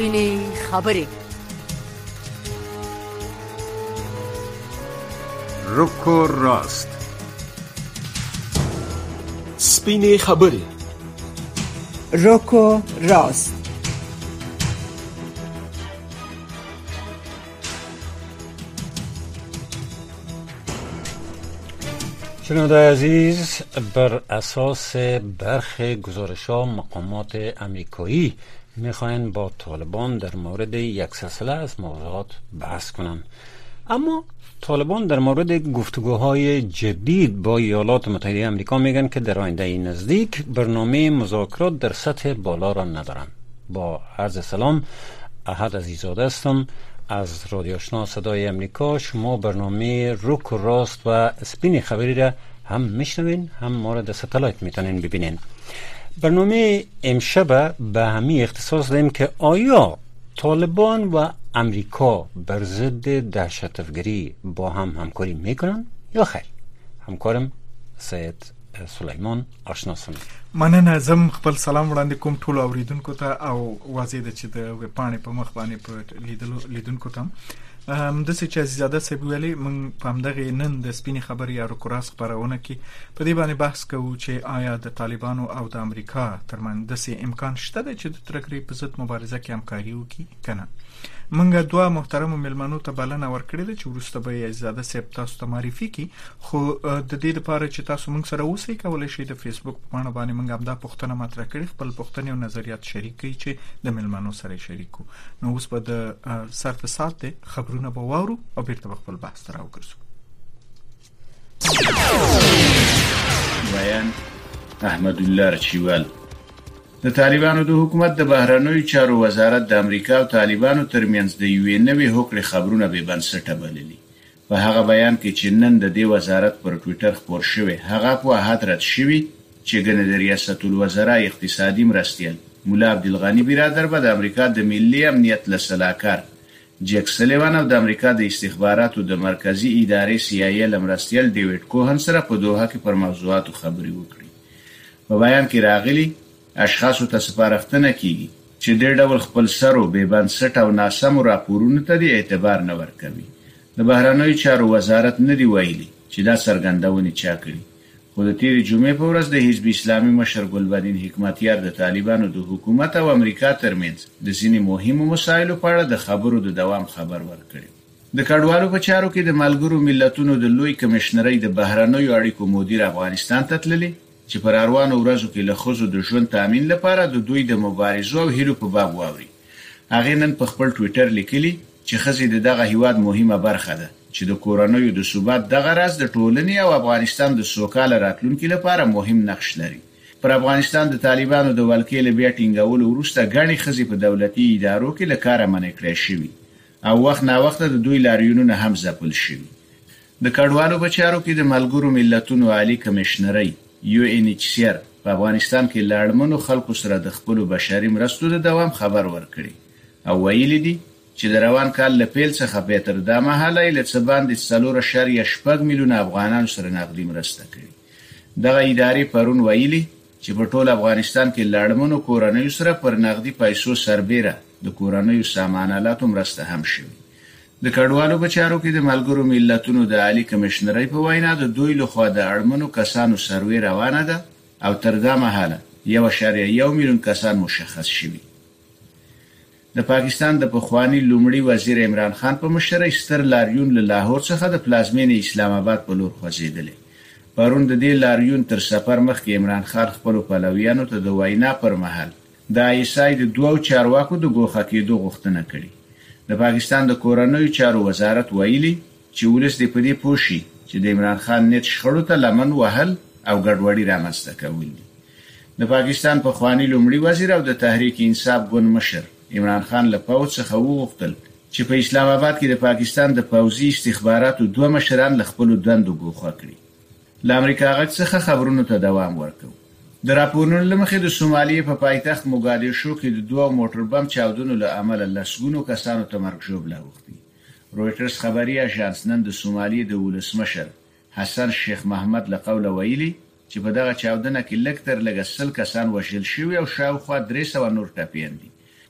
سپینې خبرې. رک و راست. سپینې خبرې. رک و راست. شنونده‌های عزیز، بر اساس برخی گزارش‌ها مقامات امریکایی می‌خواهند با طالبان در مورد یک سلسله از موضوعات بحث کنند، اما طالبان در مورد گفتگوهای جدید با ایالات متحده آمریکا میگن که در آینده نزدیک برنامه مذاکرات در سطح بالا را ندارند. با عرض سلام، احد عزیزاده هستم از رادیو آشنا صدای امریکا. شما برنامه رک و راست و سپین خبری را هم میشنوین، هم مورد ستلایت میتونین ببینین. برنامه امشب به همی اختصاص داریم که آیا طالبان و امریکا بر ضد دهشت‌افکاری با هم همکاری میکنن یا خیر؟ همکارم سید سلیمان آشنا سم. مننه. زم خپل سلام وړاندې کوم ټول اوریدونکو ته او واضح ده چې د وپاڼې په مخ باندې په لیدونکو ته د څه چې زیاده سبب ویلي من په همدغه نن د سپینې خبرې یا رکوراس خبرونه کې په دې باندې بحث کوو چې آیا د طالبانو او د امریکا ترمنځ د څه امکان شته د چې د ترکری په ضد مبارزه کې همکاري وکړي کنه. منګه دوه محترم ملمنو ته بلنه ورکړې ده چې ورسته به زیاده سپ تاسو ته معرفي کی، خو د دې لپاره چې تاسو موږ سره اوسئ کولای شئ د فیسبوک په باندې موږ هم دا پوښتنه مطرح کړې، خپل پوښتنې او نظریات شریک کړئ چې د ملمنو سره شریکو. نو اوس به د سر په سات خبرونه به واورو او بیرته خپل بحث ته راوګرځو. بیان احمد الله رچیوال. د طالبانو د حکومت د بهرنیو چارو وزارت د امریکا او طالبانو ترمنځ د یوې نوې هوکړې خبرونه به بنسټه بللي. په هغه بیان کې چې نن د دې وزارت پر ټوئیټر خبر شوی، هغه په حضرت شوی چې ګنې د ریاست الوزرا اقتصادي مرستیال مولا عبدالغنی برادر به د امریکا د ملي امنیت لسلاکار جیک سلیوان او د امریکا د استخباراتو د مرکزی ادارې CIA لمرستیال ډیوډ کوهن سره په دوحه کې پر موضوعاتو خبرې وکړي. په بیان کې راغلي اشخاصو ته سپارښتنه کیږي چې د ډول خپل سرو به بنسټ او ناسم راپورونو ته د اعتبار نه ورکوي. د بهرنیو چارو وزارت نه دی ویلي چې دا څرګندونه چا کړي، خو د تیرې جمعې په ورځ د حزب اسلامي مشر ګلبدین حکمتیار د طالبانو د حکومت او امریکا ترمنځ د ځینې مهمو مسایلو په اړه د خبرو د دوام خبر ورکړي. د کډوالو په چارو کې د ملګرو ملتونو د لوی کمشنرۍ د بهرنیو اړیکو مدیر افغانستان ته تللی چې پر اروانو ورځو کې له ښځو د ژوند تامین لپاره د دوی د مبارزو او هیلو په باب واوري. هغه نن په خپل ټوئیټر لیکلی چې ښځې دغه هیواد مهمه برخه ده چې د کورنیو د ثبات دغه راز د ټولنې او افغانستان د سوکاله راتلونکي لپاره مهم نقش لري. پر افغانستان د طالبانو د ولکې له بیا ټینګولو وروسته غني ښځې په دولتي ادارو کې له کاره منع کړې شوې او وخت نا وخت د دوی لاریونونه هم ځپل شوي. د کډوالو په چارو کې د ملګرو ملتونو عالی کمشنرۍ UNHCR په افغانستان کې لاړمنو خلکو سره د خپل بشري مرستو د دوام خبر ورکړي او ویلي دي چې د روان کال له پیل څخه به تر دا مهاله له څه باندې 4.8 میلیونه افغانانو سره نقدي مرسته کړي. دغه ادارې پرون ویلي چې په ټول افغانستان کې لاړمنو کورنیو سره پر نقدي پیسو سربېره د کورنیو سامانالاتو مرسته هم شوي. د کډوالو په چارو کې د ملګرو ملتونو د عالی کمشنرۍ په وینا د دوی لخوا د اړمنو کسانو سروې روانه ده او تر دا مهاله 1.1 میلیون کسان مشخص شوي. د پاکستان د پخوانی لومړي وزیر عمران خان په مشرۍ ستر لاریون له لاهور څخه د پلازمینې اسلام آباد په لور خوځېدلی. پرون د دې لاریون تر سفر مخکې عمران خان خپل پلویانو ته د وینا پر مهال د ISI د دوو چارواکو د ګوښه کېدو غوښتنه کړې. د پاکستان د کورنیو چارو وزارت ویلي چې ولس دې په دې پوه شي چې د عمران خان نیت شخړو ته لمن وهل او ګډوډي رامنځته کول دي. د پاکستان پخوانی لومړي وزیر او د تحریک انصاف ګوند مشر عمران خان له پوځ څخه وغوښتل چې په اسلام آباد کې د پاکستان د پوځي استخباراتو دوه مشران له خپل دندو ګوښه کړي. له امریکا غږ څخه خبرونو ته دوام ورکړ. د راپورونو لمخې د سومالیې په پایتخت موګادیشو کې د دوه موټر بم چاودنو له امله لسګونو کسانو ته مرګ ژوبله اوښتي. رویټرز خبري اژانس نن د سومالیې د ولسمشر حسن شیخ محمد له قوله ویلي چې په دغه چاودنه کې لږ تر لږه 100 کسان وژل شوي او شاوخوا 300 نور ټپیان دي.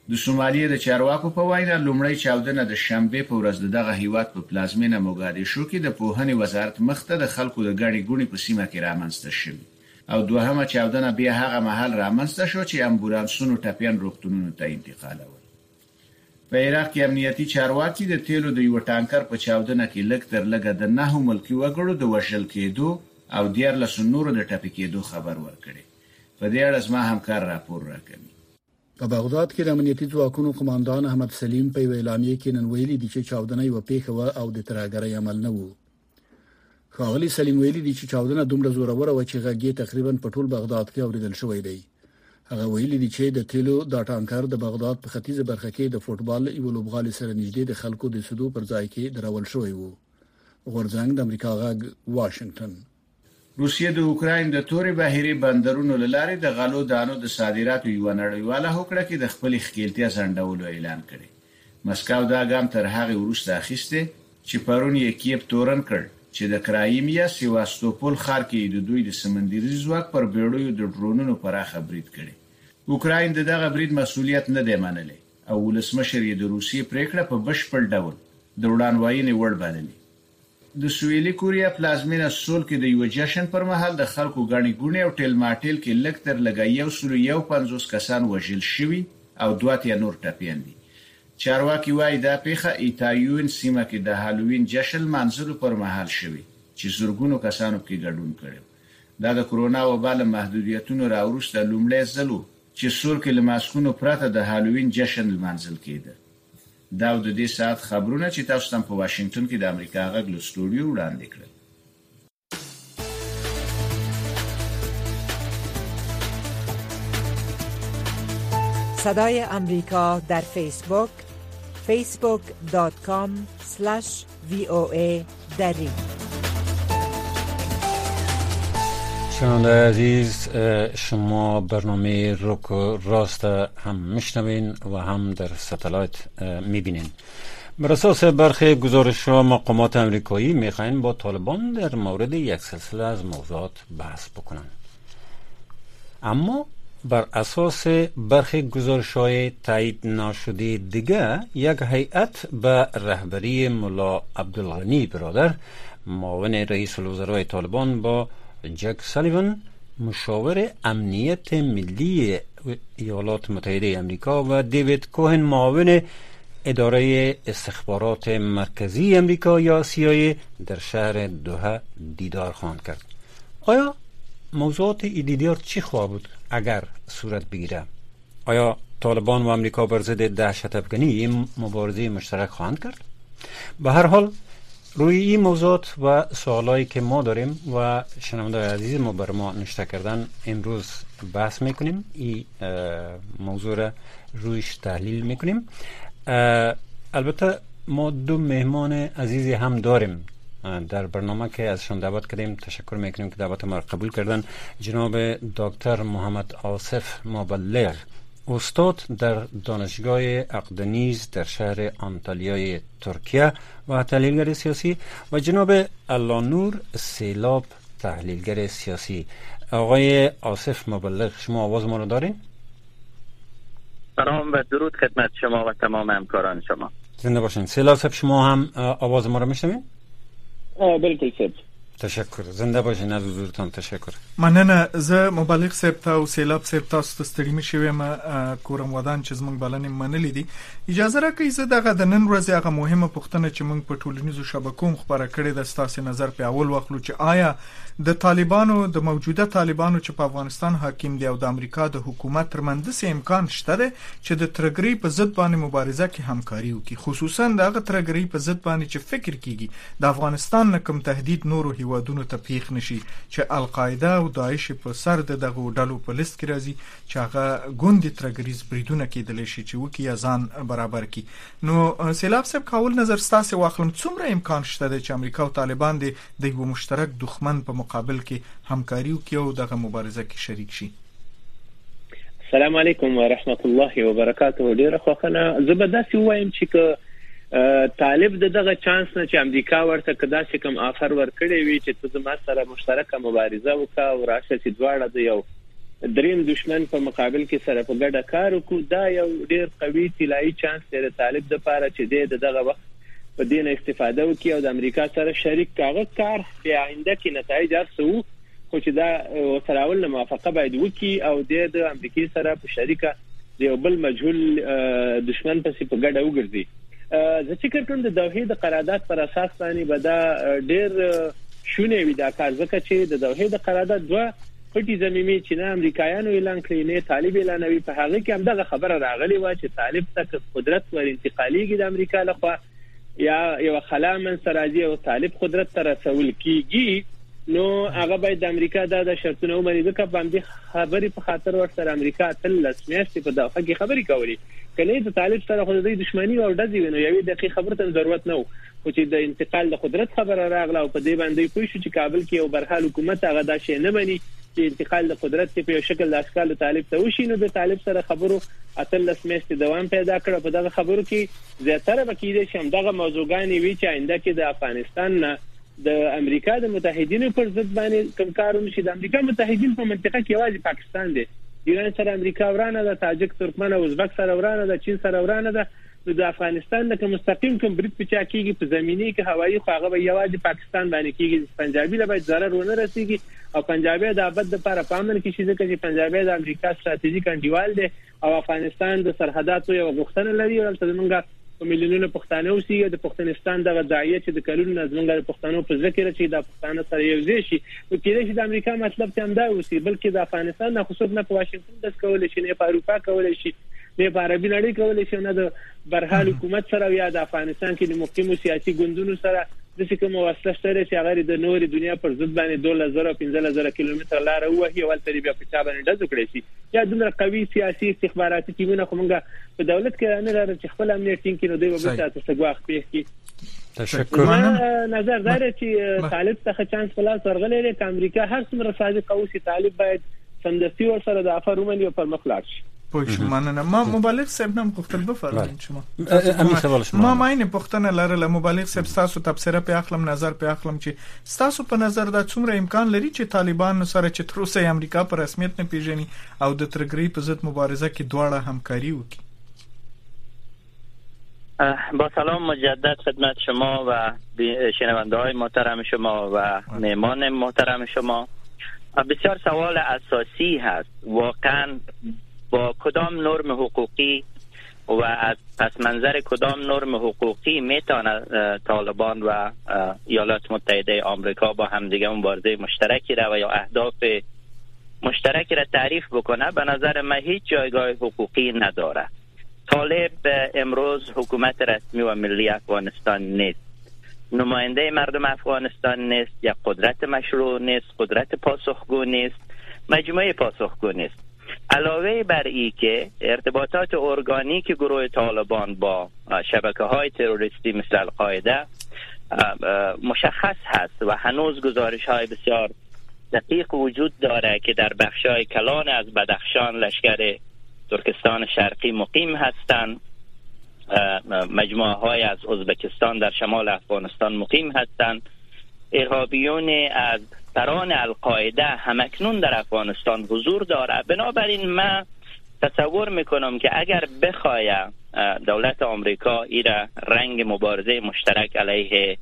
د سومالیې د چارواکو په وینا لومړی چاودنه د شنبې په ورځ دغه هیواد په پلازمینه موګادیشو کې د پوهنې وزارت مخته د خلکو د ګڼې ګوڼې په سیمه کې رامنځته شوه او دوهمه چاودنه بیا هغه مهال رامنځته شو چې امبولانسونو ټپیان روغتونونو ته انتقالول. په عراق کې امنیتي چارواکي د تیلو د یو ټانکر په چاودنه کې لږ تر لږه د 9 ملکي وګړو د وژل کېدو او 14 نورو د ټپي کېدو خبر ورکړي. په دې اړه زما همکار راپور راکوي. په بغداد کې د امنیتي ځواکونو قوماندان احمد سلیم په اعلامیه کې نن ویلي دي چې چاودنه یو پیښه و او د ترهګرۍ عمل نه و. ښاغلي سلیم ویلي دي چې چاودنه دومره زوروره و چې غږی تقریبا په ټول بغداد کې اوریدل شوی دی. هغه ویلي دي چې د تیلو د ټانکر د بغداد په ختیځه برخه کې د فوټبال یو لوبغالي سره نږدې د خلکو د سدو پر ځای کې درول شوی و. غورځنګ د امریکا غږ واشنگټن. روسیه د اوکراین د تورې بهیري بندرونو لارې د غلو دانو د صادراتو یو نړیواله هوکړه کې د خپل ښکیلتیا ځنډولو اعلان کړي. مسکو دا ګام تر هغه وروسته اخیسته چې پرون یې کیف تورن کړ چې د کرایمیا سیواستوپول ښار کې د دوی د سمندري ځواک پر بیړیو د ډرونونو پراخه برید کړي. اوکراین دغه برید مسؤلیت نه دی منلی او ولسمشر یې د روسیې پریکړه په بشپړ ډول د وړاندوینې وړ بللې. د سویلي کوریا پلازمینه سول کې د یو جشن پر مهال د خلکو غړي ګونې او ټیل ماټیل کې لږ تر لږه 150 کسان وژل شوي او 2 نور ټپیان دي. چارواکي وايي دا پیښه ایتایون سیمه کې د هالووین جشن منځلو پر مهال شوی چې زرګونو کسانو کې ګډون کړي. دا د کرونا وبا له محدودیتونو راوروسته لومړی ځل و چې سول کې له ماسکونو پرته د هالووین جشن منځل کېده. دا د دې ساعت خبرونه چې تاسو ته په واشنگټن کې د امریکا غږ له سټوډیو وړاندې کړل. صدای امریکا در فیسبوک facebook.com/VOA دری. شنونده عزیز، شما برنامه روک و راست هم میشنوین و هم در ستلایت میبینین. بر اساس برخی گزارش‌ها مقامات امریکایی میخواین با طالبان در مورد یک سلسله از موضوعات بحث بکنن. اما بر اساس برخی گزارش‌های تایید نشده دیگه، یک هیئت به رهبری ملا عبدالغنی برادر، معاون رئیس الوزراء طالبان، با جک سالیوان، مشاور امنیت ملی ایالات متحده امریکا، و دیوید کوهن، معاون اداره استخبارات مرکزی امریکا یا CIA، در شهر دوحه دیدار خواهند کرد. آیا موضوعات این دیدار چی خواهد بود اگر صورت بگیره؟ آیا طالبان و امریکا بر ضد دهشت افغانی مبارزه مشترک خواهند کرد؟ به هر حال روی این موضوعات و سوالایی که ما داریم و شنونده عزیز ما بر ما نشته کردن امروز بحث میکنیم. این موضوع را رویش تحلیل میکنیم. البته ما دو مهمان عزیزی هم داریم در برنامه که ازشان دعوت کردیم. تشکر میکنیم که دعوت ما را قبول کردن. جناب دکتر محمد آصف مبلغ، استاد در دانشگاه اقدنیز در شهر آنتالیای ترکیه و تحلیلگر سیاسی، و جناب علانور سیلاب، تحلیلگر سیاسی. آقای آصف مبلغ، شما آواز ما رو دارین؟ سلام و درود خدمت شما و تمام همکاران شما. زنده باشین. سیلاب صاحب، شما هم آواز ما رو میشنوین؟ بلکل صاحب. تشکر. زنده باشین. از حضورتان تشکر. مننه. زه مبلغ صاحب ته او سیلاب صاحب تاسو ته ستړي مشوي ما کورم ودان چې زمونږ بلنې منلې دي. اجازه راکړئ زه دغه د نن ورځې هغه مهمه پوښتنه چې موږ په ټولنیزو شبکو خبره کړې د ستاسو نظر په اول واخلو چې آیا د طالبانو د موجوده طالبانو چې په افغانستان حاکم دي او د امریکا د حکومت ترمنځ څه امکان شته ده چې د ترګری په ضد باندې مبارزه کې همکاري وکړي، خصوصا دغه ترګری په ضد باندې چې فکر کیږي د افغانستان نه کوم تهدید نورو هیوادونو ته پیښ نشي چې القاعده او داعش په سر دغه ډلو په لیست کې راځي چې هغه ګوندي ترګریز بریدونه کېدل شي چې وکي ځان برابر کی. نو سیلاب صاحب، کول نظر ستاسو واخلم څومره امکان شته د امریکا او طالبان د یو مشترک دښمن په مقابل کې همکاري وکړي او دغه مبارزه کې شریک شي؟ السلام علیکم و رحمت الله و برکاته. ډیره خوښنه. زه به داسې وایم چې که طالب دغه چانس نه چې امریکا ورته کدا چې کوم آفر ورکړي وي چې ته زما سره مشترکه مبارزه وکړه او راشه چې دواړه د یو دریم دشمن په مقابل کې سره په ګډه کار وکړو. دا یو ډیر قوي طلایي چانس دی طالب د لپاره چې دغه وخت په دې نه استفاده وکړي او د امریکا سره شریک کار په آینده کې نتایج ارسو، خو چې دا سره ول موافقه باید وکړي او د امریکای سره په شریکه یو بل مجهول دشمن پسې په ګډه وګرځي. زه فکر کوم د دوحې د قرارداد پر اساس باندې به دا ډیر شونه وي دا کار، ځکه چې د دوحې د قرارداد دوه پټي زمینی چې نه امریکایانو اعلان کړی نه طالب اعلانوي، په هغه کې هم دغه خبره راغلی و چې طالب تک قدرت ور انتقالیږي د امریکا لخوا یا یو خلا من سراجي او طالب قدرت تر رسول کیږي، نو هغه باید د امریکا د شرطونو باندې ځکه باندې خبري په خاطر ورسره امریکا تل لسمیاشتې په دغه کې خبري کوي کنه د طالب سره خو د دښمنی او د دې نو یوې دقیقه خبره ته ضرورت نه و، خو چې د انتقال د قدرت خبره راغله او په دې باندې پوه شو چې کابل کې یو برحال حکومت هغه دا شی نه بني چې انتقال د قدرت په شکل د اشکال طالب ته وشي، نو د طالب سره خبرو اتل لسمیاشتې دوام پیدا کړ. په دغه خبرو کې زیاتره بکیده چې دغه موضوعګانی وی چې آینده کې د افغانستان نه د امریکا د متحدینو پر ضد باندې کوم کارونه شي. د امریکا متحدین په منطقه کې واځي پاکستان دی، ایران سره امریکا ورانه ده، تاجک ترکمن او ازبک سره ورانه ده، چین سره ورانه ده، نو د افغانستان د مستقیم کوم برید پچا کیږي په زمینی کې هوایي خو هغه یوازې پاکستان باندې کیږي، پنجابي له باید ضرر ونه رسیږي او پنجابي د ابد لپاره پامن کې شي ځکه چې پنجابي د امریکا ستراتیژیک انډیوال دی او افغانستان د سرحداتو یو غوښتنه لري او تل موږ په ملیونونو پښتانه اوسېږي د پښتونستان د غځایي چې د کلونو نظمونګ د پښتنو په ذکر چې د پښتانه سره یو ځای شي، نو کېدای شي د امریکا مطلب ته هم دا اوسي بلکې د افغانستان نه خصوصا په واشنگټن د کولای شي نه په اروپا کولای شي نه په عربي نړۍ کولای شي نه د برحال حکومت سره یا د افغانستان کې د مقیمو سیاسي ګوندونو سره د کوم واسطه شته چې هغه د نوري دنیا پر ضد باندې 2015 کیلومتر لار وهي ول ترې بیا په چا باندې د ذکر شي یا د قوي سیاسي استخباراتي ټیمونه کومه په دولت کې نه لري چې خپل امنیت ټینګ کړي دوی به تاسو څنګه واخ پیښ تشکر. نظر دار چې طالب څخه چانس خلاص ورغلې ده امریکا هر څومره صادق او سي طالب باید سمدستي ور سره د افرومن یو پر مخلاص شي. پوه مننه. ما مبالغ صاحب نام پختل بفرمایئ شما. امین سوال شما. ما ماینه پختنه لرله مبالغ صاحب تاسو تبصره په اخلم نظر په اخلم چې تاسو په نظر دا څومره امکان لري چې طالبان سره چې تر اوسه امریکا په رسمیت نه پیژني او د ترګری په ضد مبارزه کې دواړه همکاري وکړي. با سلام مجدد خدمت شما و شنونده های محترم شما و مهمان محترم شما. بسیار سوال اساسی هست واقعا با کدام نرم حقوقی و از پس منظر کدام نرم حقوقی میتونه طالبان و ایالات متحده آمریکا با همدیگه مبارزه مشترکی را و یا اهداف مشترکی را تعریف بکنه؟ به نظر من هیچ جایگاه حقوقی نداره. طالب امروز حکومت رسمی و ملی افغانستان نیست، نماینده مردم افغانستان نیست، یا قدرت مشروع نیست، قدرت پاسخگو نیست، مجموعه پاسخگو نیست. علاوه بر این که ارتباطات ارگانیک گروه طالبان با شبکه‌های تروریستی مثل القاعده مشخص هست و هنوز گزارش‌های بسیار دقیق وجود داره که در بخش‌های کلان از بدخشان لشکر ترکستان شرقی مقیم هستند، مجموعه‌های از ازبکستان در شمال افغانستان مقیم هستند. ارهابیون از سران القاعده همکنون در افغانستان حضور داره. بنابراین من تصور میکنم که اگر بخواه دولت آمریکا ایره رنگ مبارزه مشترک علیه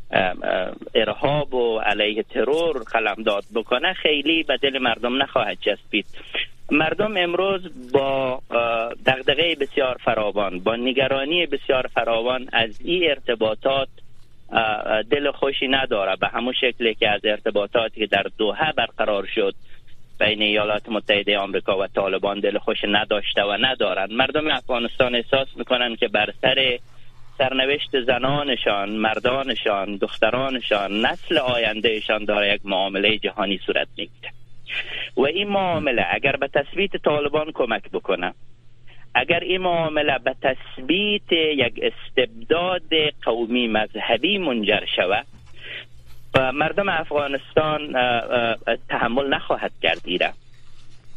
ارهاب و علیه ترور قلمداد بکنه خیلی به دل مردم نخواهد چسبید. مردم امروز با دغدغه بسیار فراوان، با نگرانی بسیار فراوان از این ارتباطات دل خوشی نداره، به همون شکلی که از ارتباطاتی که در دوحه برقرار شد بین ایالات متحده آمریکا و طالبان دل خوش نداشته و ندارند. مردم افغانستان احساس میکنن که بر سر سرنوشت زنانشان، مردانشان، دخترانشان، نسل آیندهشان داره یک معامله جهانی صورت میگیره و این معامله اگر به تثبیت طالبان کمک بکنه، اگر این معامله به تثبیت یک استبداد قومی مذهبی منجر شود و مردم افغانستان تحمل نخواهد کرد ایره.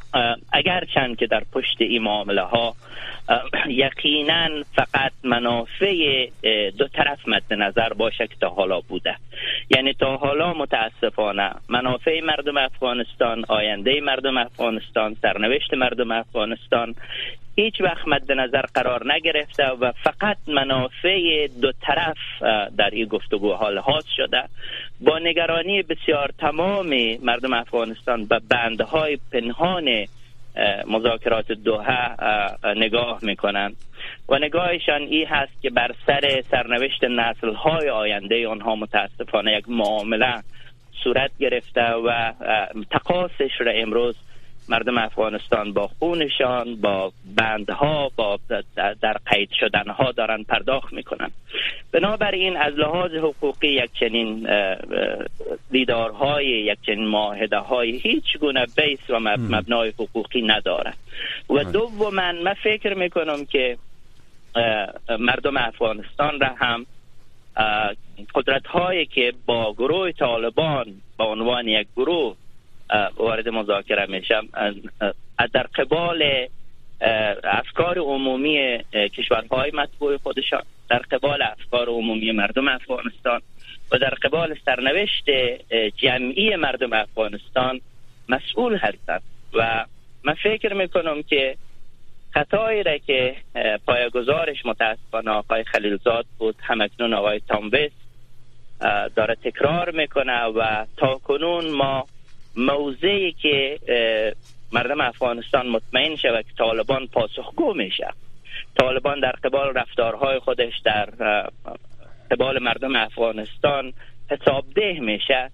اگرچند که در پشت این معامله ها یقینا فقط منافع دو طرف مد نظر باشه که تا حالا بوده. یعنی تا حالا متاسفانه منافع مردم افغانستان، آینده مردم افغانستان، سرنوشت مردم افغانستان هیچ وقت مد نظر قرار نگرفته و فقط منافع دو طرف در این گفتگوها لحاظ شده. با نگرانی بسیار تمام مردم افغانستان به بندهای پنهان مذاکرات دوحه نگاه میکنند و نگاهشان این هست که بر سر سرنوشت نسل‌های آینده آنها متاسفانه یک معامله صورت گرفته و تقاصش را امروز مردم افغانستان با خونشان، با بندها، با در قید شدنها دارن پرداخت میکنن. بنابراین از لحاظ حقوقی یک چنین دیدارهای، یک چنین معاهده های هیچ گونه بیس و مبنای حقوقی نداره. و دوما من فکر میکنم که مردم افغانستان را هم قدرت هایی که با گروه طالبان به عنوان یک گروه وارد مذاکره میشم در قبال افکار عمومی کشورهای مطبوع خودشان، در قبال افکار عمومی مردم افغانستان و در قبال سرنوشت جمعی مردم افغانستان مسئول هستند. و من فکر میکنم که خطایی را که پایه‌گذارش متاسفانه آقای خلیلزاد بود، همکنون آقای تامبیس داره تکرار میکنه و تا کنون ما موضعی که مردم افغانستان مطمئن شود که طالبان پاسخگو میشه، طالبان در قبال رفتارهای خودش در قبال مردم افغانستان حسابده میشه،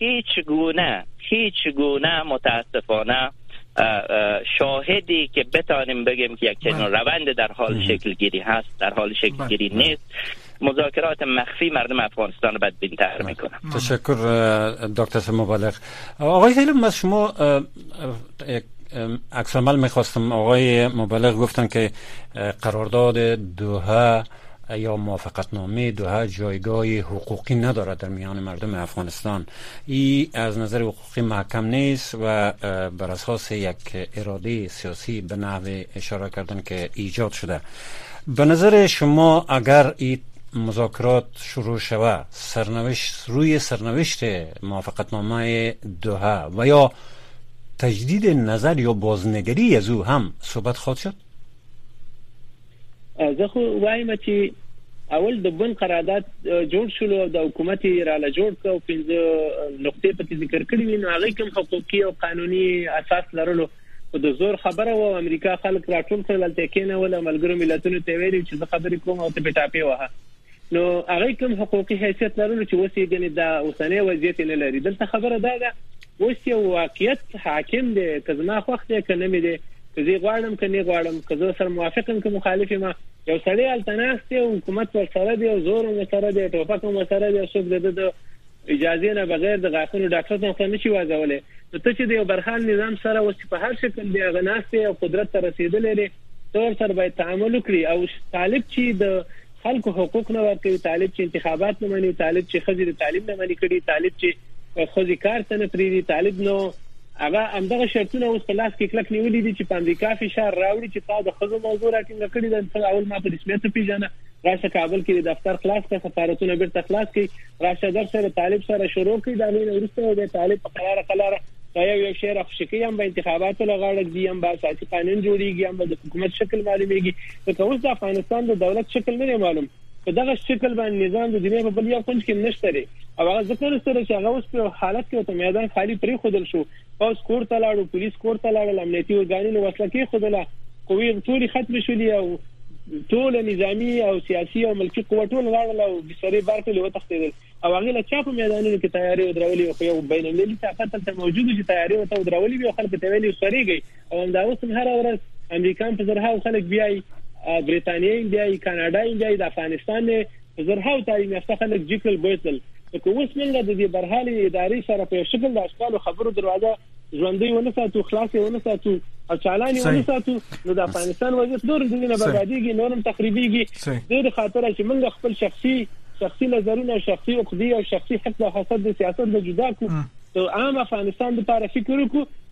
هیچ گونه متاسفانه شاهدی که بتانیم بگیم که یک چنین روند در حال شکل گیری هست، در حال شکل گیری نیست. مذاکرات مخفی مردم افغانستان رو بدبین‌تر میکنه. تشکر دکتر مبلغ. آقای سلیم، از شما عکس العمل میخواستم. آقای مبلغ گفتن که قرارداد دوحه یا موافقتنامه دوحه جایگاه حقوقی ندارد در میان مردم افغانستان. این از نظر حقوقی محکم نیست و بر اساس یک اراده سیاسی به نحو اشاره کردن که ایجاد شده. به نظر شما اگر این مذاکرات شروع شود، سرنوشت موافقتنامه دوحه و یا تجدید نظر یا بازنگری از او هم صحبت خواهد شد؟ زه خو وایم چې اول د بن قرارداد جوړ شول، د حکومت را جوړ کړ، پنځه نقطې په ذکر کړې وي، نو هغه کوم حقوقي او قانوني اساس لرلو د زور خبره و. امریکا خلک راټول کړل ته کېنه ول ملګرو ملتونو ته ویلي چې زه خبرې کوم او ته پټاپې وها، نو هغه کوم حقوقي حیثیت لرلو چې وسی ګنې دا اوسنۍ وضعیت نه لري. دلته خبره ده اوس یو واقعیت حاکم دی، که زما خوښ دی که نه مې دی، که زه غواړم که نه غواړم، که زه سره موافقم که مخالف یم، یو سړی التناس دی او حکومت ورسره دی او زور ورسره دی، ټوپک ورسره دی، څوک د اجازه نه بغیر د غاښونو ډاکټر ته نشي واځولای. نو ته چې د یو برحال نظام سره اوس په هر شکل دی غناست او قدرت ته رسیدلې لري، تور سره باید تعامل وکړي. او طالب چې د خلکو حقوق نه ورکوي، طالب چې انتخابات نه مني، طالب چې خځې د تعلیم نه مني کړي، طالب چې خځې کار ته نه پریږدي، طالب نو هغه همدغه شرطونه اوس په لاس کې کلک نیولې دي چې په امریکا فشار راوړي چې تا د خځو موضوع راټینګ کړي. د اول ما په رسمیت پیژنه، راشه کابل کې د دفتر خلاص کړه، سفارتونه بیرته خلاص کړي، راشه در سره طالب سره شروع کړي. دا نه ورسته د طالب په قراره یو شعر خوشکی هم به انتخاباتو لغاړه دي، هم به اساسي قانون جوړیږي، هم د حکومت شکل معلومیږي. نو اوس د افغانستان د دولت شکل نه معلوم، په دغه شکل باندې نظام د دنیا په بل یو کونج کې نشته لري. او هغه ځکه سره چې هغه اوس په حالت کې ته میدان خالی پرې خودل شو، پوس کور ته لاړو، پولیس کور ته لاړل، امنیتي ورګانونو وسله کې خودله، قوی ټولي ختم شولې او ټول نظامی او سیاسي او ملکی قوتونه لاړل او بسری بارته له وتښتیدل. او هغه له چا په میدانونو کې تیاری ودرولې او یو بین المللي طاقت ته موجود چې تیاری وته ودرولې او خلک ته ویلي سریږي. او دا اوس هر ورځ امریکایان په زرهاو خلک بیاي، بریتانیایی بیاي، کاناډایی بیاي، د افغانستان په زرهاو تعلیم یافته خلک جکل بوتل. که اوس موږ د دې برحالي ادارې سره په شکل د اشکال خبرو دروازه ژوندۍ ونه ساتو، خلاصې ونه ساتو او چالانې ونه ساتو، نو د افغانستان وضعیت نور د دې نه بربادیږي، نورم تخریبیږي. د خاطر چې موږ خپل شخصي نظرونه او شخصي عقدې او شخصي حق او حسد د سیاست نه جدا کو، ته عام افغانستان لپاره فکر وکړو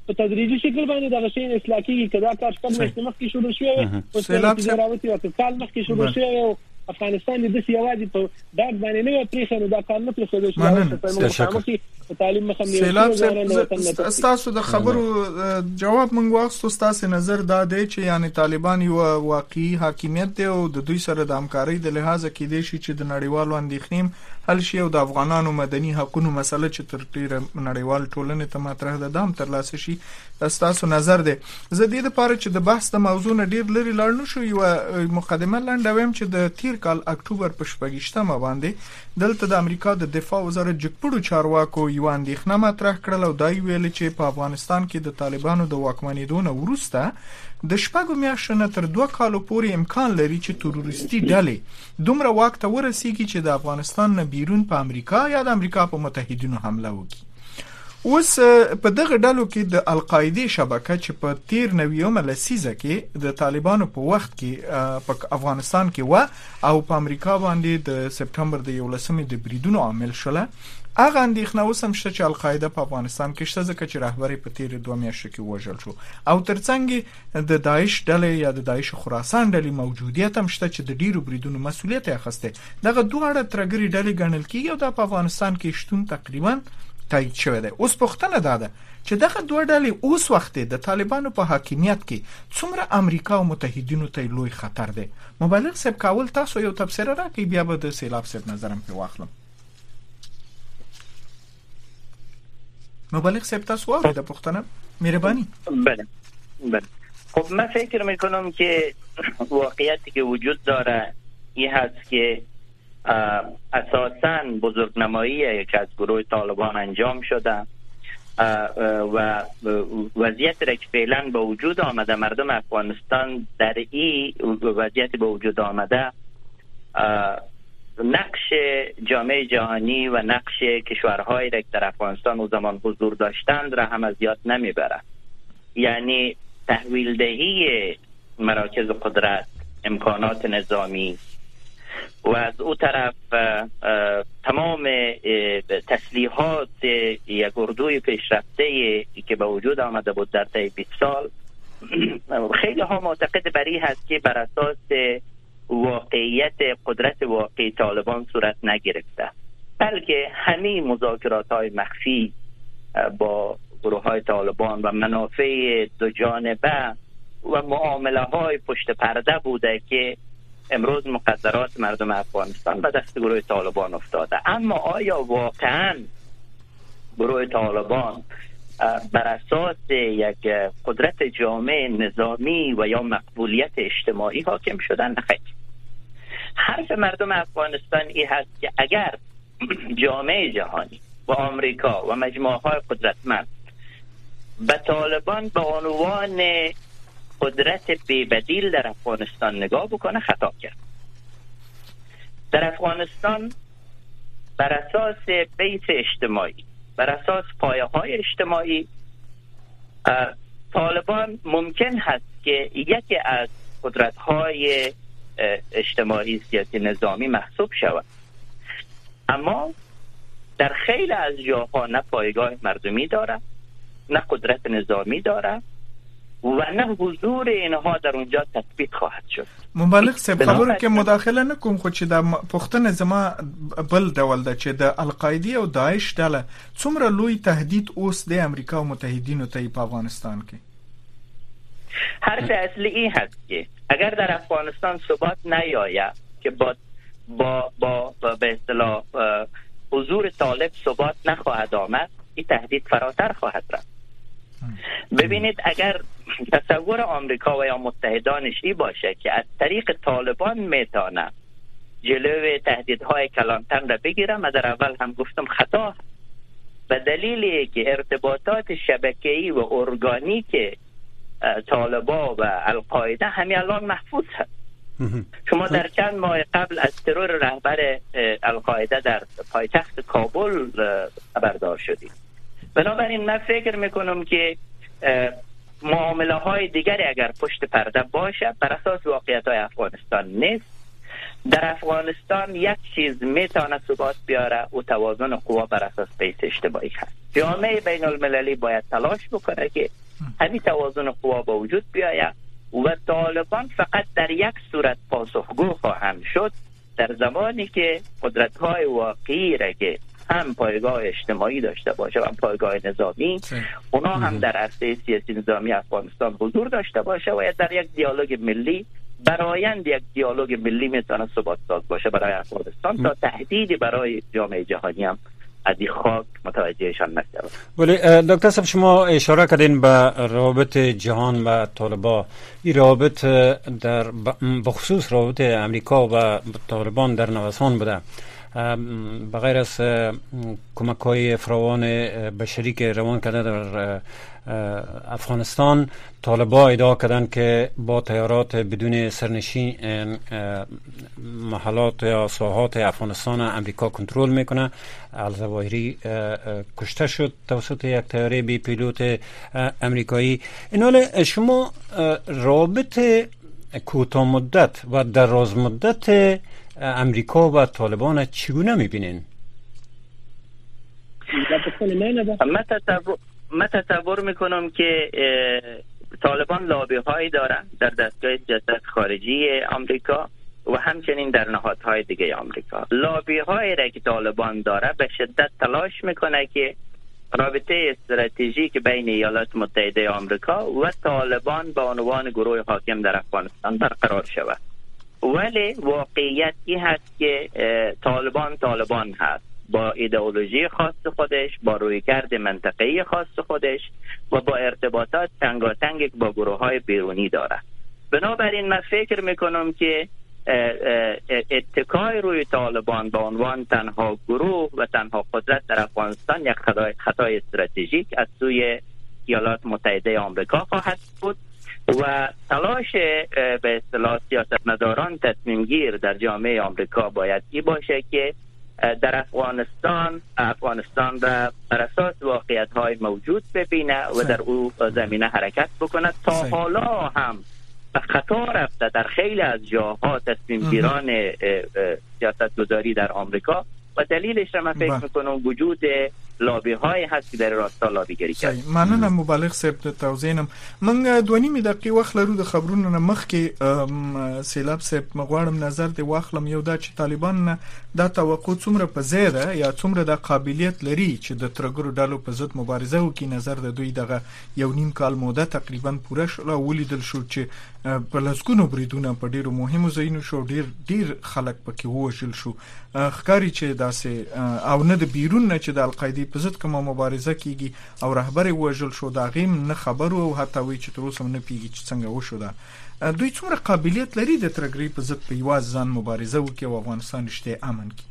په تدریجي شکل باندې دغه شی اصلاح کیږي. کدا کار شپږ میاشتې مخکې شروع شوی او سیلاب راوتی او کال مخکې شروع شوی او افغانستان د دې یوازې په ډاګ باندې نه پریښه نو دا کار نه پریښه شي په تعلیم مخامخ. سیلاب تاسو د خبرو جواب مونږ واخستو. تاسو نظر دا دی چې یعنی طالبان یو واقعي حاکمیت دی او د دوی سره د همکارۍ د لحاظ کې دی چې د نړیوالو اندېښنې حل شي او د افغانانو مدني حقوقو مسله چې تر ډیره نړیوال ټولنې ته مطرح ده دام تر لاسه شي. تاسو نظر دی. زه دې لپاره چې د بحث د موضوع نه ډیر لري لاړ نشو یو مقدمه لنډوم چې د تیر کال اکتوبر په 28مه باندې دلته د امریکا د دفاع وزارت جګپړو چارواکو یو اندېښنه مطرح کړل او دا ویل چې په افغانستان کې د طالبانو د واکمنېدو نه وروسته د شپږو میاشتو نه تر 2 کالو پورې امکان لري چې تروریستي ډلې دومره واک ته ورسیږي چې د افغانستان نه بیرون په امریکا یا د امریکا په متحدینو حمله وکړي. اوس په دغه ډلو کې د القاعده شبکه چې په 13 لسیزه کې د طالبانو په وخت کې په افغانستان کې و او په امریکا باندې د سپټمبر د 11 د بریدونو عامل شوله، هغه اندېښنه اوس هم شته چې القاعده په افغانستان کې شته ځکه چې رهبر په تیر 2 میاشتو کې وژل شو او ترڅنګ د داعش ډلې یا د داعش خراسان ډلې موجودیت هم شته چې د ډیرو بریدونو مسولیت اخیسته. دغه دوه ترګری ډلې ګڼل کیږي او د افغانستان کې شتون تقریبا تایید شوی دی. اوس پوښتنه ده چې دغه دوه ډلې اوس وخت د طالبانو په حاکمیت کې څومره امریکا او متحدینو ته لوی خطر دی. مبلغ صاحب کول تاسو یو تفسیر راکړئ بیا به د سیلاب صاحب نظرم په واخلم. مبلغ صاحب تاسو واورید پوښتنه مهربانی. بله خب من فکر میکنم که واقعیتی که وجود داره این هست که اساساً بزرگنمایی که از گروه طالبان انجام شده و وضعیت را که فعلا به وجود آمده مردم افغانستان در این وضعیت به وجود آمده نقش جامعه جهانی و نقش کشورهایی را که در افغانستان و زمان حضور داشتند را هم از یاد نمیبره. یعنی تحویل دهی مراکز قدرت، امکانات نظامی و از او طرف تمام تسلیحات یک اردوی پیشرفته که به وجود آمده بود در طی 20 سال خیلی ها معتقد بر این هست که بر اساس واقعیت قدرت واقعی طالبان صورت نگرفته، بلکه همه مذاکرات های مخفی با گروه های طالبان و منافع دو جانبه و معامله های پشت پرده بوده که امروز مقدرات مردم افغانستان به دست گروه طالبان افتاده. اما آیا واقعا گروه طالبان بر اساس یک قدرت جامع نظامی و یا مقبولیت اجتماعی حاکم شدن؟ نخیر. حرف مردم افغانستان این هست که اگر جامعه جهانی و آمریکا و مجموعه های قدرتمند به طالبان به عنوان قدرت بی‌بدیل در افغانستان نگاه بکنه خطا کرد. در افغانستان بر اساس بیس اجتماعی، بر اساس پایه‌های اجتماعی طالبان ممکن هست که یکی از قدرت‌های اجتماعی سیاسی نظامی محسوب شود، اما در خیلی از جاها نه پایگاه مردمی داره، نه قدرت نظامی داره و نه حضور اینها در اونجا تثبیت خواهد شد. مبلغ صاحب خبرو کې مداخله نکوم خو چې د پښتنه زما بل ډول ده چې د القاعده او داعش ډله څومره لوی تهدید اوس د امریکا او متحدینو ته په افغانستان کې. حرف اصلی این هست که اگر در افغانستان ثبات نیاید که با به اصطلاح حضور طالب ثبات نخواهد آمد، این تهدید فراتر خواهد رفت. ببینید اگر تصور آمریکا و یا متحدانش این باشه که از طریق طالبان میتونه جلوی تهدیدهای کلانتر را بگیره، من در اول هم گفتم خطا، به دلیلی که ارتباطات شبکه‌ای و ارگانیک طالبان و القاعده همین الان محفوظ هست. شما در چند ماه قبل از ترور رهبر القاعده در پایتخت کابل خبردار شدید. بنابراین من فکر میکنم که معامله های دیگری اگر پشت پرده باشه بر اساس واقعیت های افغانستان نیست در افغانستان یک چیز میتونه ثبات بیاره و توازن قوا بر اساس بیس اجتماعی هست. جامعه بین المللی باید تلاش بکنه که همین توازن قوا به وجود بیاید و طالبان فقط در یک صورت پاسخگو خواهند شد در زمانی که قدرت‌های واقعی را که هم پایگاه اجتماعی داشته باشه و هم پایگاه نظامی اونا هم در عرصه سیاسی نظامی افغانستان حضور داشته باشه و در یک دیالوگ ملی برایند یک دیالوگ ملی میتونه ثبات ساز باشه برای افغانستان تا تهدیدی برای جامعه جهانی هم از این خاک متوجهشان نشود. ولی دکتر صاحب شما اشاره کردین به روابط جهان و طالبان. این روابط در بخصوص روابط امریکا و طالبان در نوسان بوده. بغیر از کمک‌های فراوان بشری که روان کرده در افغانستان، طالبان ادعا کردن که با طیارات بدون سرنشین محلات یا ساحات افغانستان امریکا کنترل میکنه. الظواهری کشته شد توسط یک طیاره بی پیلوت امریکایی. اینال شما رابط کوتاه مدت و دراز مدت امریکا و طالبان چگونه میبینین؟ من تصور میکنم که طالبان لابی هایی دارن در دستگاه سیاست خارجی آمریکا و همچنین در نهادهای دیگه آمریکا. لابی هایی را که طالبان داره به شدت تلاش میکنه که رابطه استراتژیک بین ایالات متحده آمریکا و طالبان به عنوان گروه حاکم در افغانستان برقرار شود. ولی واقعیتی هست که طالبان هست با ایدئولوژی خاص خودش، با رویکرد منطقه‌ای خاص خودش و با ارتباطات تنگاتنگ با گروه‌های بیرونی داره. بنابراین من فکر میکنم که اتکای روی طالبان به عنوان تنها گروه و تنها قدرت در افغانستان یک خطای استراتژیک از سوی ایالات متحده آمریکا خواهد بود و تلاش به اصطلاح سیاستمداران تصمیم گیر در جامعه آمریکا باید این باشه که در افغانستان را بر اساس واقعیت‌های موجود ببینه و در او زمینه حرکت بکنه. تا حالا هم به خطا رفته در خیلی از جاها تصمیم گیران سیاستگذاری در آمریکا و دلیلش را من فکر میکنم وجود لابی های هست که در راستا لابیگری کوي. مننه مبالغ صاحب د توضیحم. من 2.5 دقیقې وخت لرو د خبرونو نه مخکې سیلاب صاحب مغواړم نظر دی واخلم. یو دا چې طالبان نه دا توقع څومره په ځای ده یا څومره د قابلیت لري چې د ترګرو ډلو په ضد مبارزه وکړي. نظر د دوی دغه 1.5 کال موده تقریبا پوره شو او ولیدل شو چې په لسګونو بریدونه په ډیرو مهمو ځایونو شو، ډیر خلک پکې ووژل شو. ښکاري چې داسې او نه د بیرون نه چې د القاعده په ضد کوم مبارزه کیږي او رهبر وژل شو دا غیم نه خبرو او حتی وی چې تر اوسه نه پیږي چې څنګه وشو. دا دوی څومره قابلیت لري د ترګری په ضد په یواز ځان مبارزه وکړي او افغانستان رښتیا امن کړي؟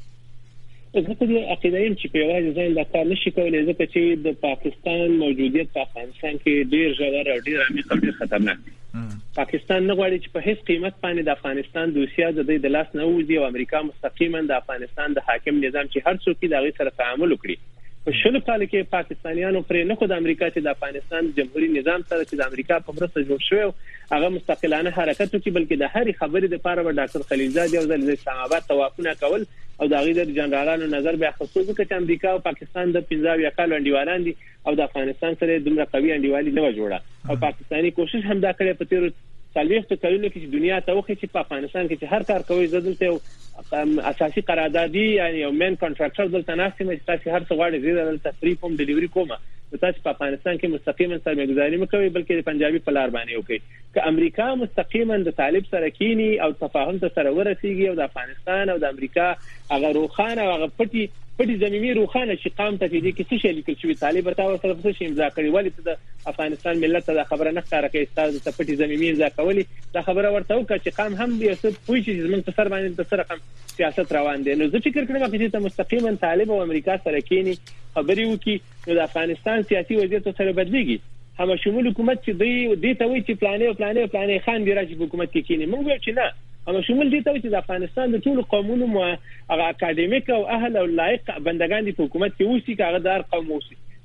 زه په دې عقیده یم چې په یوازې ځان دا کار نشي کولی، ځکه چې د پاکستان موجودیت په افغانستان کې ډیر ژور او ډیر عمیق او ډیر خطرناک دی. پاکستان نه غواړي چې په هیڅ قیمت باندې د افغانستان دوسیه د دې د لاس نه وځي او امریکا مستقیما د افغانستان د حاکم نظام چې هر څوک د هغه سره تعامل وکړي. په شلو کال کې پاکستانیانو پرې نه خو د امریکا چې د افغانستان جمهوریت نظام سره چې د امریکا په مرسته جوړ شوی هغه مستقلانه حرکت وکړي، بلکې د هرې خبرې لپاره به ډاکټر خلیلزاد یو ځل د اسلام آباد توافونه کول او د هغې د جنرالانو نظر به اخیستو، ځکه چې امریکا او پاکستان د 15 کال انډیوالان دي او د افغانستان سره دومره قوي انډیوالي نه و جوړه او پاکستاني کوشش هم دا کړې په تیر 40 کلونو کې چې دنیا ته وخت چې په افغانستان کې چې هر کار کوي زدلته اساسي قراردادي یعنی یو مین کانټراکټر دلته ناسي چې تاسو هر څه غواړئ زیاده دلته فری کوم ډیلیوري کومه، تاسو په افغانستان کې مستقیما سرمایه‌ګذاري مکوئ بلکې د پنجابي په لار باندې وکړي. که امریکا مستقیما د طالب سره کینی او تفاهم ته سره ورسیږي او د افغانستان او د امریکا هغه روخانه او هغه پټي زمینی روخانه چې قام ته دې کې څه شي لیکل شوی طالب تاسو سره څه شي امضا کړی، ولی ته د افغانستان ملت ته خبره نه ښکاره کوي تاسو ته پټي زمینی امضا کولی دا خبره ورته وکړه چې قام هم یو څه پوي چې زمونږ په سر باندې د سره قام سیاست روان دي. نو زه فکر کوم چې ته مستقیما طالب او امریکا سره کینی خبري وکي نو د افغانستان سیاسي وضعیت سره بدلیږي. هم شمول حکومت چې دې ته وایي چې پلانې خان دی راځي حکومت کې کینی، موږ وایو چې نه، هم شمول دي ته چې د افغانستان د ټولو قومونو هغه اکاډمیک او اهل او لایق بندگان دي په حکومت کې اوسي، هغه دار قوم اوسي.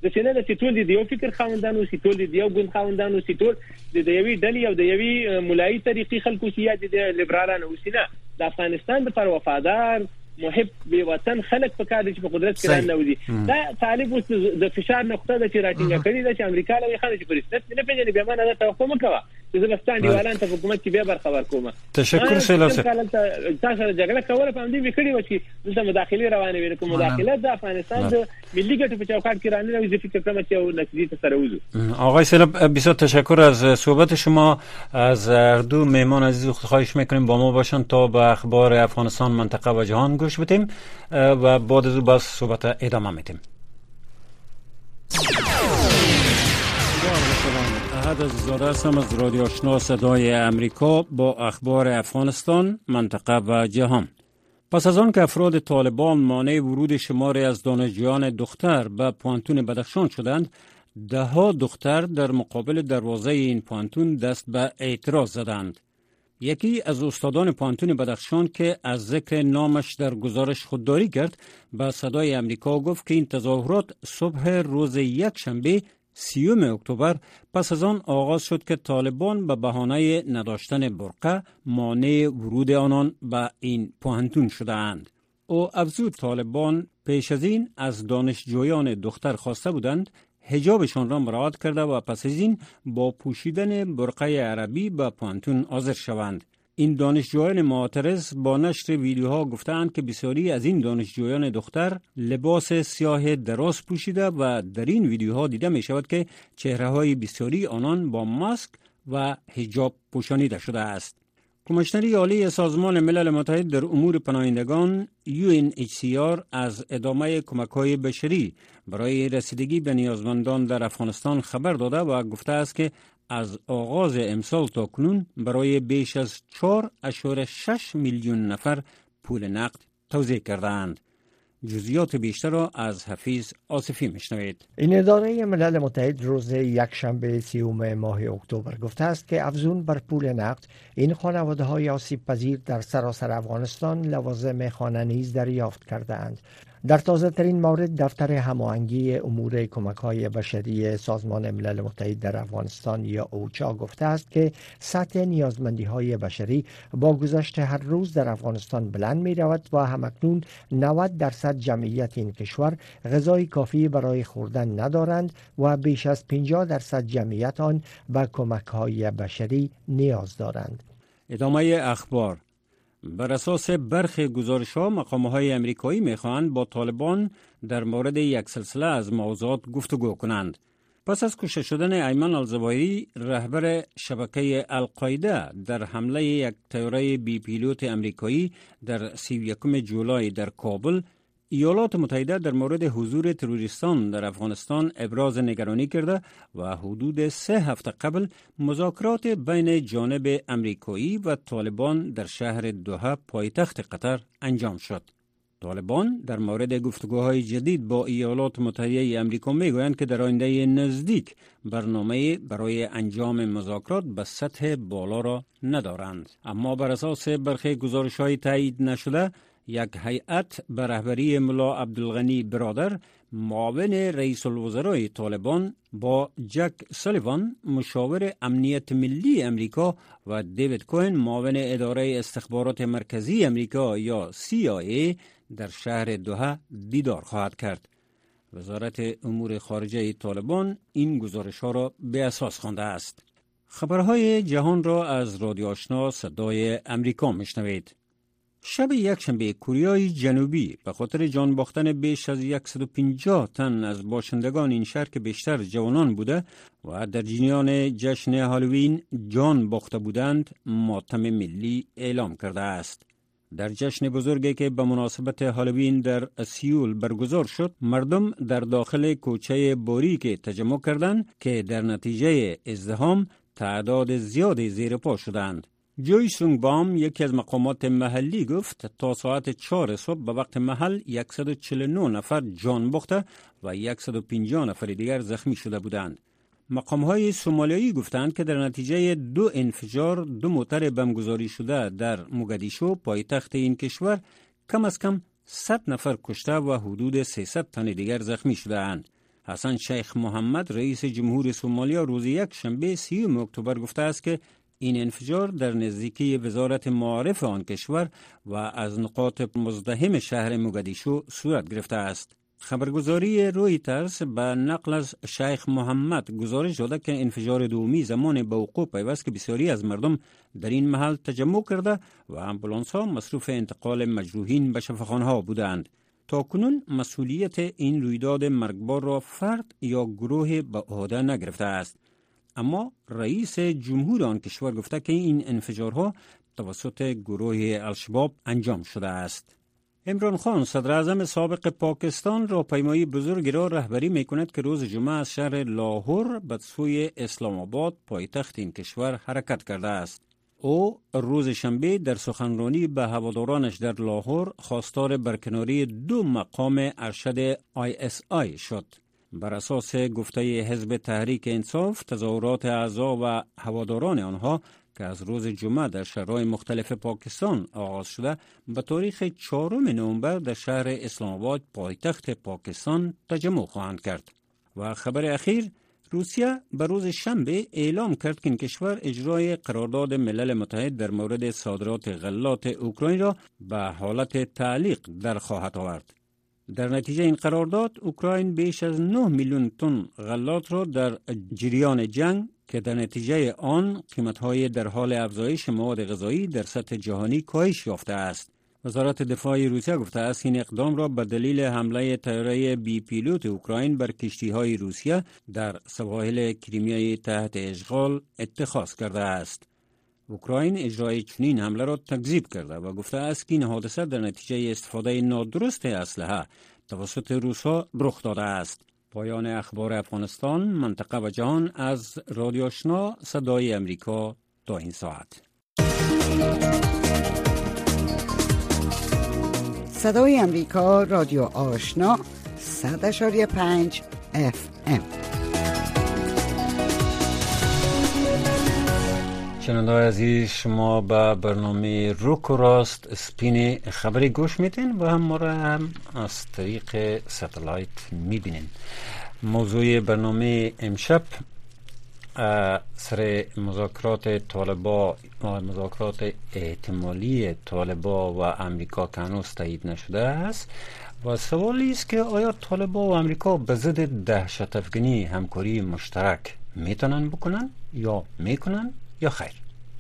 د چینه د ټول دی یو فکر خاوندان او ټول دی یو ګوند خاوندان او ټول د یوې ډلې او د یوې مولایي طریقې خلکو سیادي د لیبرالانو او سینا د افغانستان د پر وفادار محب به وطن خلک په کار دي چې په قدرت کې راځي دا طالب اوس د فشار نقطه د چیراتینګ کړي د چې امریکا له خلک چې پرستنه نه پیژني به معنی دا توقع مکوه چې زبستان دیوالان ته حکومت کې به برخبر کومه. تشکر سیلاب صاحب. تاسو جګړه کوله په دې وکړي و چې د مداخله روانه وي کوم مداخله د افغانستان د ملي ګټو په چوکاټ کې رانه وي چې فکر کوم چې او نتیجه ته سره وځو. آقای سیلاب بسیار تشکر از صحبت شما. از هر دو مهمان عزیز خواهش میکنیم با ما باشن تا به اخبار افغانستان، منطقه و جهان گوش بدیم و بعد از او باز صحبت ادامه میدیم. احد عزیزاده هستم از رادیو آشنا صدای امریکا با اخبار افغانستان، منطقه و جهان. پس از آن که افراد طالبان مانع ورود شماری از دانشجویان دختر به پوانتون بدخشان شدند، دهها دختر در مقابل دروازه این پوانتون دست به اعتراض زدند. یکی از استادان پوانتون بدخشان که از ذکر نامش در گزارش خودداری کرد به صدای امریکا گفت که این تظاهرات صبح روز یکشنبه 30 اکتبر پس از آن آغاز شد که طالبان به بهانه نداشتن برقه مانع ورود آنان به این پوهنتون شدند. او افزود طالبان پیش از این از دانشجویان دختر خواسته بودند حجابشان را مراعات کرده و پس از این با پوشیدن برقه عربی به پوهنتون حاضر شوند. این دانشجویان معترض با نشر ویدیوها گفتند که بسیاری از این دانشجویان دختر لباس سیاه دراز پوشیده و در این ویدیوها دیده می شود که چهره‌های بسیاری آنان با ماسک و حجاب پوشانیده شده است. کمیشنری عالی سازمان ملل متحد در امور پناهندگان UNHCR از ادامه کمک‌های بشری برای رسیدگی به نیازمندان در افغانستان خبر داده و گفته است که از آغاز امسال تا کنون برای بیش از 4.6 میلیون نفر پول نقد توزیع کردند. جزئیات بیشتر را از حفیظ آصفی میشنوید. این اداره ملل متحد روز یکشنبه 30 ماه اکتبر گفته است که افزون بر پول نقد این خانواده‌های آسیب پذیر در سراسر افغانستان لوازم خانه نیز دریافت کردند. در تازه ترین مورد دفتر هماهنگی امور کمک‌های بشری سازمان ملل متحد در افغانستان یا اوچا گفته است که سطح نیازمندی‌های بشری با گذشت هر روز در افغانستان بلند می‌رود و همکنون 90% جمعیت این کشور غذای کافی برای خوردن ندارند و بیش از 50% جمعیت آن به کمک‌های بشری نیاز دارند. ادامه اخبار. بر اساس برخی گزارش‌ها مقام‌های آمریکایی می‌خواهند با طالبان در مورد یک سلسله از موضوعات گفتگو کنند. پس از کشته شدن ایمن الزواهری رهبر شبکه القاعده در حمله یک طیاره بی پیلوت آمریکایی در 31 جولای در کابل، ایالات متحده در مورد حضور تروریستان در افغانستان ابراز نگرانی کرده و حدود 3 هفته قبل مذاکرات بین جانب آمریکایی و طالبان در شهر دوحه پایتخت قطر انجام شد. طالبان در مورد گفتگوهای جدید با ایالات متحده آمریکا میگویند که در آینده نزدیک برنامه برای انجام مذاکرات به سطح بالا را ندارند. اما بر اساس برخی گزارش‌های تایید نشده، یک هیئت به رهبری ملا عبدالغنی برادر معاون رئیس الوزرای طالبان با جک سالیوان مشاور امنیت ملی امریکا و دیوید کوهن معاون اداره استخبارات مرکزی امریکا یا CIA در شهر دوحه دیدار خواهد کرد. وزارت امور خارجه طالبان این گزارش‌ها را به اساس خوانده است. خبرهای جهان را از رادیو آشنا صدای امریکا میشنوید. شب یکشنبه کوریای جنوبی به خاطر جان باختن بیش از 150 تن از باشندگان این شهر که بیشتر جوانان بوده و در جریان جشن هالووین جان باخته بودند ماتم ملی اعلام کرده است. در جشن بزرگی که به مناسبت هالووین در سیول برگزار شد، مردم در داخل کوچه باریک تجمع کردند که در نتیجه ازدحام تعداد زیادی زیر پا شدند. جوی سونگبام یکی از مقامات محلی گفت تا ساعت 4 صبح به وقت محل 149 نفر جان باخته و 150 نفر دیگر زخمی شده بودند. مقام‌های سومالیایی گفتند که در نتیجه 2 انفجار 2 موتر بمبگذاری شده در موگادیشو پایتخت این کشور کم از کم 100 نفر کشته و حدود 300 تن دیگر زخمی شده‌اند. حسن شیخ محمد رئیس جمهور سومالیا روز یک شنبه 30 اکتبر گفته است که این انفجار در نزدیکی وزارت معارف آن کشور و از نقاط مزدحم شهر موگادیشو صورت گرفته است. خبرگزاری رویترز به نقل از شیخ محمد گزارش داده که انفجار دومی زمان به وقوع پیوست که بسیاری از مردم در این محل تجمع کرده و امبولانس ها مصروف انتقال مجروحین به شفاخانه ها بودند. تا کنون مسئولیت این رویداد مرگبار را فرد یا گروه به عهده نگرفته است. اما رئیس جمهور آن کشور گفته که این انفجارها توسط گروه الشباب انجام شده است. عمران خان صدر اعظم سابق پاکستان راهپیمایی بزرگی را رهبری می‌کند که روز جمعه از شهر لاهور به سوی اسلام آباد پایتخت این کشور حرکت کرده است. او روز شنبه در سخنرانی به هوادارانش در لاهور خواستار برکناری 2 مقام ارشد ISI شد. بر اساس گفته حزب تحریک انصاف، تظاهرات اعضا و هواداران آنها که از روز جمعه در شهرهای مختلف پاکستان آغاز شده به تاریخ 4 نوامبر در شهر اسلام آباد پایتخت پاکستان تجمع خواهند کرد. و خبر اخیر، روسیه به روز شنبه اعلام کرد که این کشور اجرای قرارداد ملل متحد در مورد صادرات غلات اوکراین را به حالت تعلیق در خواهد آورد. در نتیجه این قرارداد اوکراین بیش از 9 میلیون تن غلات را در جریان جنگ که در نتیجه آن قیمت‌های در حال افزایش مواد غذایی در سطح جهانی کاهش یافته است. وزارت دفاع روسیه گفته است این اقدام را به دلیل حمله طیاره بی پیلوت اوکراین بر کشتی‌های روسیه در سواحل کریمیا تحت اشغال اتخاذ کرده است. اوکراین اجرای چنین حمله را تکذیب کرده و گفته است که این حادثه در نتیجه استفاده نادرست اسلحه توسط روس‌ها رخ داده است. پایان اخبار افغانستان، منطقه و جهان از رادیو آشنا صدای امریکا تا این ساعت. صدای امریکا، رادیو آشنا 100.5 FM. شنونده‌های عزیز، شما به برنامه روک و راست سپین خبری گوش میدین و هم ما را هم از طریق ستلایت میبینین. موضوع برنامه امشب سر مذاکرات طالبان و مذاکرات احتمالی طالبان و امریکا که هنوز تایید نشده است و سوالی است که آیا طالبان و امریکا به ضد دهشت افکنی همکاری مشترک میتونن بکنن یا میکنن یا خیر.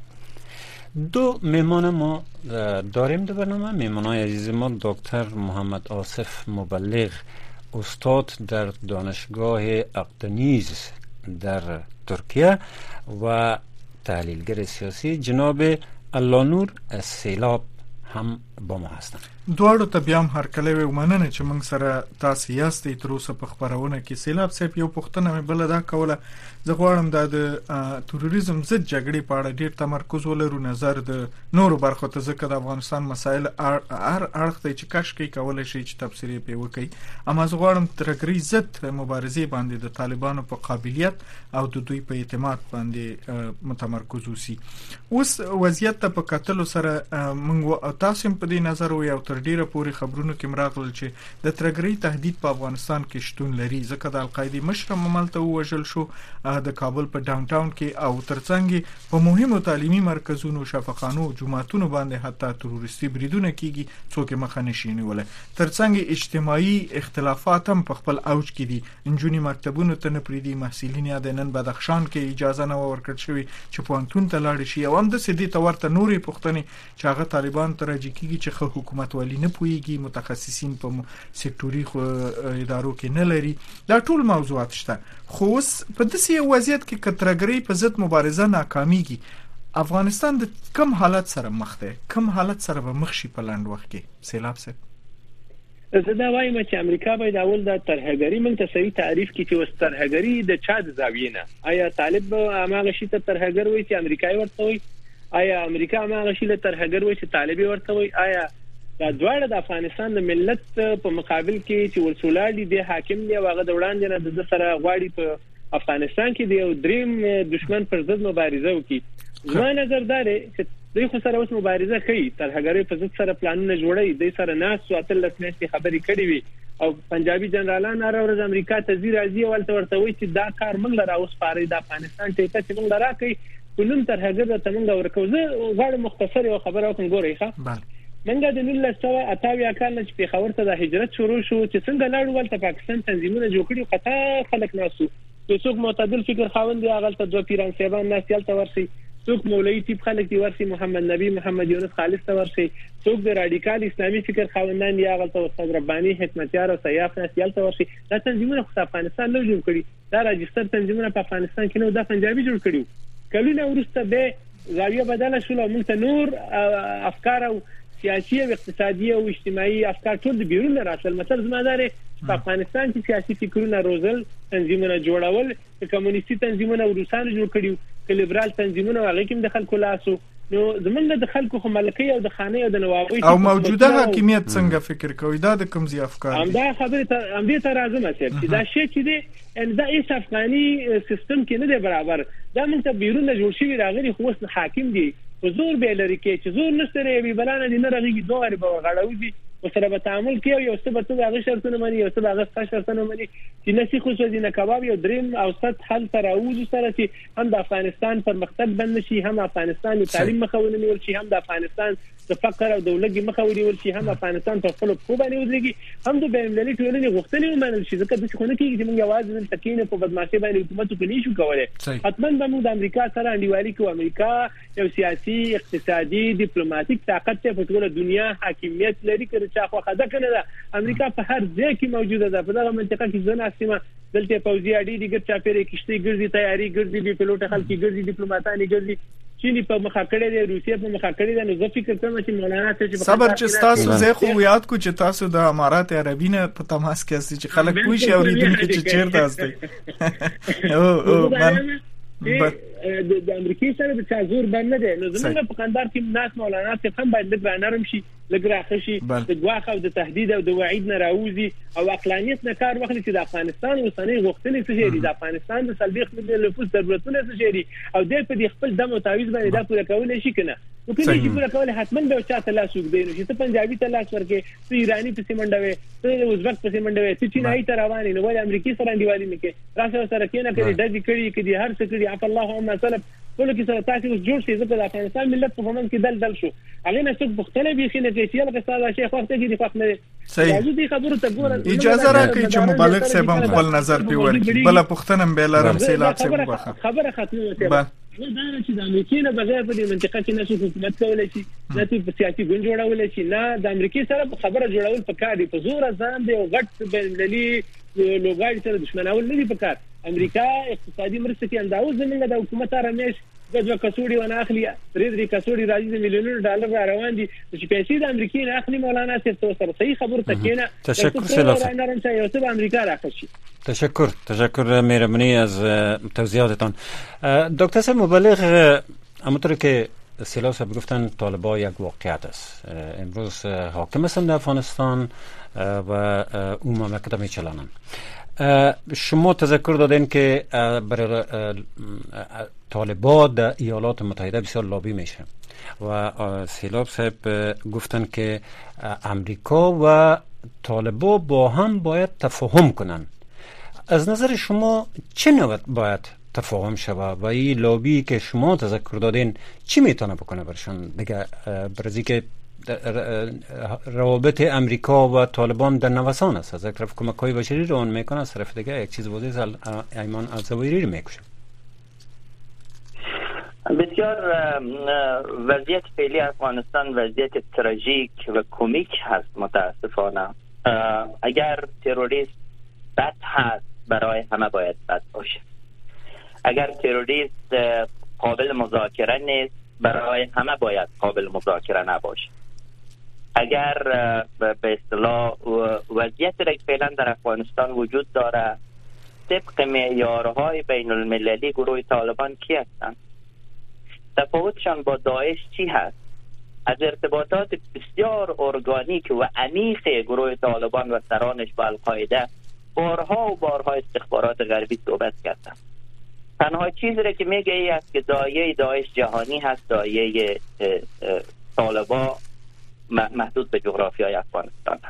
2 مهمان ما داریم در برنامه. مهمانای عزیز ما دکتر محمد آصف مبلغ، استاد در دانشگاه اقدنیز در ترکیه و تحلیلگر سیاسی جناب الله‌نور از سیلاب هم با ما هستند. دواړو ته بیا هم هرکلی ومننه چې موږ سره تاسو یاستئ. تر اوسه په خپرونه کې سیلاب صاحب یو پوښتنه مې بله دا کوله، زه غواړم دا د تروریزم ضد جګړې په اړه ډېر تمرکز ولرو، نظر د نورو برخو ته، ځکه د افغانستان مسایل هر اړخ ته چې کش کوي کولی شي چې تبصرې پرې وکړي. اما زه غواړم ترهګرۍ ضد مبارزې باندې د طالبانو په قابلیت او د دوی په اعتماد باندې متمرکز وسی. اوس وضعیت ته په کتلو سره موږ تاسو هم په دې نظر وي او تر ډیره پورې خبرونو کې مراغل چې د ترهګرۍ تهدید په افغانستان کې شتون لري، ځکه د القاعده مشر مملته وژل شو د کابل په ډاون ټاون کې او ترڅنګ په مهمو تعلیمي مرکزونو، شفاخانو، جماعتونو باندې حتی تروریستي بریدونه کیږي، څوک مخه نشي نیولای. ترڅنګ اجتماعي اختلافات هم په خپل اوج کې دي. انجونی مکتبونو ته نه پریدي، محصلین یاد نن بدخشان کې اجازه نه ورکړل شوی چې پوهنتون ته لاړ شي، او هم د سدي تورته نورې پښتنې چې هغه طالبان ته راځي کیږي چې خو حکومت والی نه پويږي، متخصصین په سکتوري ادارو کې نه لري. دا ټول موضوعات شته. خو اوس په داسې وضعیت کې کترګری په ضد مبارزه ناکاميږي، افغانستان د کم حالت سره مخ دی، کم حالت سره به مخ شي په لاند وخت کې. سیلاب صاحب زه دا وایم چې امریکا باید اول د ترهګری من ته صحیح تعریف کړي چې وس ترهګری د چا د زاویې نه، آیا طالب هغه شي ته ترهګر وي چې امریکایي ورته وي، آیا امریکا هغه شي له ترهګر وي چې طالبي ورته وي، آیا دا دواړه د افغانستان د ملت په مقابل کې چې ورسولالي د حاکم دی هغه د وړاندې نه د سره غواړي په افغانستان کې دی او دریم دشمن پر ضد مبارزه وکړي. زما نظر دا دی چې دوی خو سره اوس مبارزه کوي، ترهګری په ضد سره پلانونه جوړوي، دوی سره ناس او اتل لسنې خبرې کړې وي او پنجابي جنرالان راوړل امریکا ته راځي ولته ورته وایي چې دا کار موږ لره اوس پاره د افغانستان ټیکه چې موږ لره کوي کوم تر هغه ته موږ ورکو. زه غواړم مختصر یو خبره وکم. ګورئ ښه منګه د 1988 کال نه چې پیښور ته د هجرت شروع شو چې څنګه لاړو ولته پاکستان تنظیمونه جوړ کړي قطا خلک ناسو څوک معتدل فکر خاوند دی هغه ته دوه پیران صاحبان ناسیل ته ورسي څوک مولوی تیپ خلک دی ورسي محمد نبی محمد یونس خالص ته ورسي څوک د رادیکال اسلامي فکر خاوندان دی هغه ته استاد ربانی حکمتیار او سیاف ناسیل ته ورسي. دا تنظیمونه خو افغانستان نه جوړ کړي دا راجستر تنظیمونه په افغانستان کې نو دا پنجابي جوړ کړي. کلونه وروسته به زاویه بدله شول موږ ته نور افکار او سیاسي او اقتصادي او اجتماعي افکار ټول د بیرون راتل. مطلب زمادار په افغانستان کې سیاسي فکرونه روزل تنظیمونه جوړول کمونیستي تنظیمونه روسانو جوړ کړیو لیبرال تنظیمونه هغه کوم د خلکو لاسو نو زمونږ د خلکو خو ملکي او د خانه او د نوابۍ او موجوده حاکمیت څنګه فکر کوي دا د کوم ځای افکار هم دا خبره ته هم دې ته راځم چې دا شی چې دی ان دا هیڅ افغاني سیستم کې نه دی برابر. دا موږ ته بیرون جوړ شوی راغلي خو اوس حاکم دی حضور به لري کې چې زور نشته ری بلانه دي نه راغلي دوه به غړاوي وسره به تعامل کوي یو څه به څه هغه شرطونه مانی یو څه هغه شرطونه مانی چې نسی خو څه دي نه کباب یو دریم او ست حل تر اوځ سره چې هم د افغانستان پر مختلف بند شي هم افغانستان تعلیم مخاونه نیول شي هم د افغانستان د فقر او دولتي مخاونه نیول شي هم افغانستان په خپل خو باندې وځي هم د بین المللي ټولنې غوښتنې ومنل شي ځکه د څه نه کیږي چې موږ یوازې د تکینه په بدمعشي باندې حکومت کولی شو کولای. حتماً به موږ د امریکا سره انډیوالي کوو. امریکا یو سیاسي اقتصادي ډیپلوماټیک طاقت ته په ټوله دنیا حاکمیت لري کړي چې خو خدای کنه امریکا په هر ځای کې موجوده ده. په دغه منطقه کې ځنه سیمه دلته پوځي اډې دي ګر چاپېره کشتي ګرځي تیاری ګرځي بي پيلوټ خلک ګرځي ډیپلوماټانی ګرځي چینی په مخه کړی دی روسیه په مخه کړی دی. نو زه فکر کوم چې مولانا ته چې صبر چې تاسو زه خو یاد کو چې تاسو د امارات عربی نه په تماس کې اسئ چې خلک کوی شي اوریدونکو چې چیرته استه او من د امریکای سره د چازور باندې ده. نو زموږ په قندار کې ناس مولانا ته هم باید نرم شي لګراخه شي د ګواخ او د تهدید او د وعید نه راوځي او عقلانیت نه کار واخلي چې د افغانستان اوسنۍ غوښتنې څه دي د افغانستان د سلبي خدمت نفوذ ضرورتونه څه دي او د په خپل دم او تعویض باندې دا پوره کولای شي کنه. نو کله چې پوره کول حتمن به چاته لاس وګدي نو چې ته پنجابي ته لاس ورکې ته ایرانی په سیمنډوي ته ازبک په سیمنډوي ته چینایي ته روانې نو ولې امریکای سره انډیوالي نه کې راشه سره کې نه کړي دځي کړي کې دي هر څه کړي اپ الله هم مثلا ټول کې سره تاسو جوړ شي ځکه د افغانستان ملت په همن کې دل شو هغه نه څوک بختله به خینه کې چې هغه ساده شیخ وخت کې د فخ نه راځي دي خبره ته ګوره اجازه راکړئ چې مبالغ صاحب هم خپل نظر پیوړي بل پښتنم به لارم سیلاب صاحب خبره ختمه دا چې د امریکای نه بغیر په دې منطقه کې نشو حکومت کولای شي نه په سیاسي ګوند جوړول شي نه د امریکای سره خبره جوړول پکار دي په زور ځان دی او غټ بین‌المللي لوګای سره دښمناول نه دي پکار. امریکا اقتصادي مرسته کې انداز زمونږ د حکومت رمیش د کڅوړي ونه اخلي درې کڅوړي راځي د میلیونونو ډالر روان دي چې پیسې د امریکای نه اخلي مولانا صاحب سره صحیح خبر تکینه. تشکر سلاف یوسف امریکا راخشي. تشکر مهربانی از توضیحاتتان. دکتر صاحب مبلغ همونطور که سلاف صاحب گفتن طالبان یک واقعیت است. امروز حاکم هستند در افغانستان و اون مملکت هم میچلانند. شما تذکر دادین که برای طالبان در ایالات متحده بسیار لابی میشه و سیلاب صاحب گفتن که امریکا و طالبان با هم باید تفاهم کنن. از نظر شما چه نوع باید تفاهم شود و این لابی که شما تذکر دادین چی میتونه بکنه برشان دیگه برزی که روابط امریکا و طالبان در نوسان است. از یک طرف کمک‌های بشری رو اون میکنه از طرف دیگه یک چیز واضح ایمان الزوایری رو میکشه. بسیار وضعیت فعلی افغانستان وضعیت تراژیک و کمیک هست متاسفانه. اگر تروریست بد هست برای همه باید بد باشه. اگر تروریست قابل مذاکره نیست برای همه باید قابل مذاکره نباشه. اگر به اصطلاح وضعیتی که فعلا در افغانستان وجود داره طبق معیارهای بین المللی گروه طالبان کی هستند؟ تفاوتشان با داعش چی هست؟ از ارتباطات بسیار ارگانیک و عمیق گروه طالبان و سرانش با القاعده بارها و بارها استخبارات غربی صحبت کردند. تنها چیزی را که میگه ای است که دایه داعش جهانی هست، دایه طالبان محدود به جغرافیای افغانستان هست.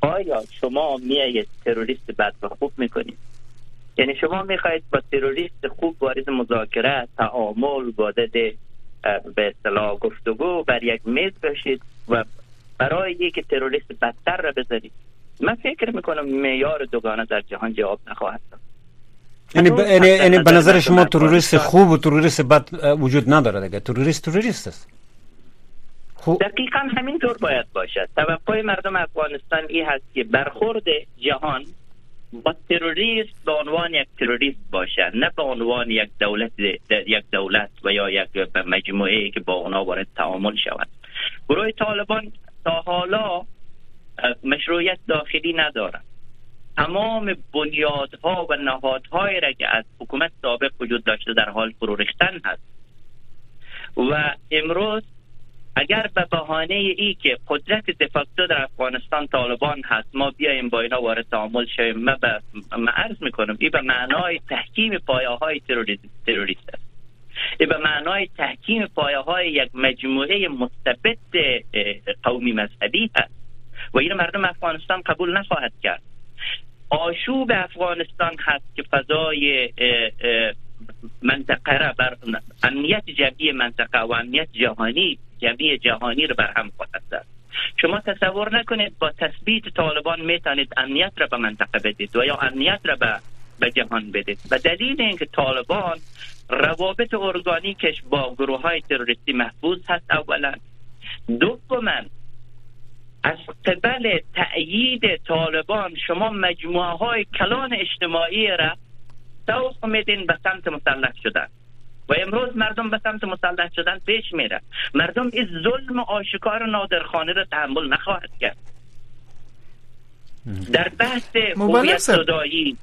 آیا شما میایید تروریست بد و خوب میکنید؟ یعنی شما میخواید با تروریست خوب وارد مذاکره، تعامل، وارد به اصطلاح گفتگو بر یک میز بشید و برای اینکه تروریست بدتر را بذارید؟ من فکر میکنم معیار دوگانه در جهان جواب نخواهد داد. یعنی به نظر شما تروریست خوب و تروریست بد وجود نداره دیگه؟ تروریست است. دقیقا همینطور باید باشد. توقع مردم افغانستان این هست که برخورد جهان با تروریست به عنوان یک تروریست باشه، نه به عنوان یک دولت و یا یک مجموعه که با اونا وارد تعامل شود. گروه طالبان تا حالا مشروعیت داخلی ندارد. تمام بنیادها و نهادهایی را که از حکومت سابق وجود داشته در حال فرو ریختن هست و امروز اگر به بهانه ای که قدرت دفاکتو در افغانستان طالبان هست ما بیایم با اینا وارد تعامل شویم، من عرض میکنم این به معنای تحکیم پایه‌های تروریست است. این به معنای تحکیم پایه‌های یک مجموعه مستبد قومی مذهبی هست و این مردم افغانستان قبول نخواهد کرد. آشوب افغانستان هست که فضای منطقه را بر امنیت جمعی منطقه و امنیت جهانی را برهم خواهد زد. شما تصور نکنید با تثبیت طالبان میتونید امنیت را به منطقه بدید و یا امنیت را به جهان بدید. به دلیل اینکه طالبان روابط ارگانیکش با گروه های تروریستی محفوظ هست اولا، دوما از قبل تأیید طالبان شما مجموعه های کلان اجتماعی را سوق میدین به سمت مسلح شدن و امروز مردم به سمت مسلح شدن پیش میره. مردم این ظلم آشکار نادرخانه را تحمل نخواهد کرد. در بحث هویت صدایی،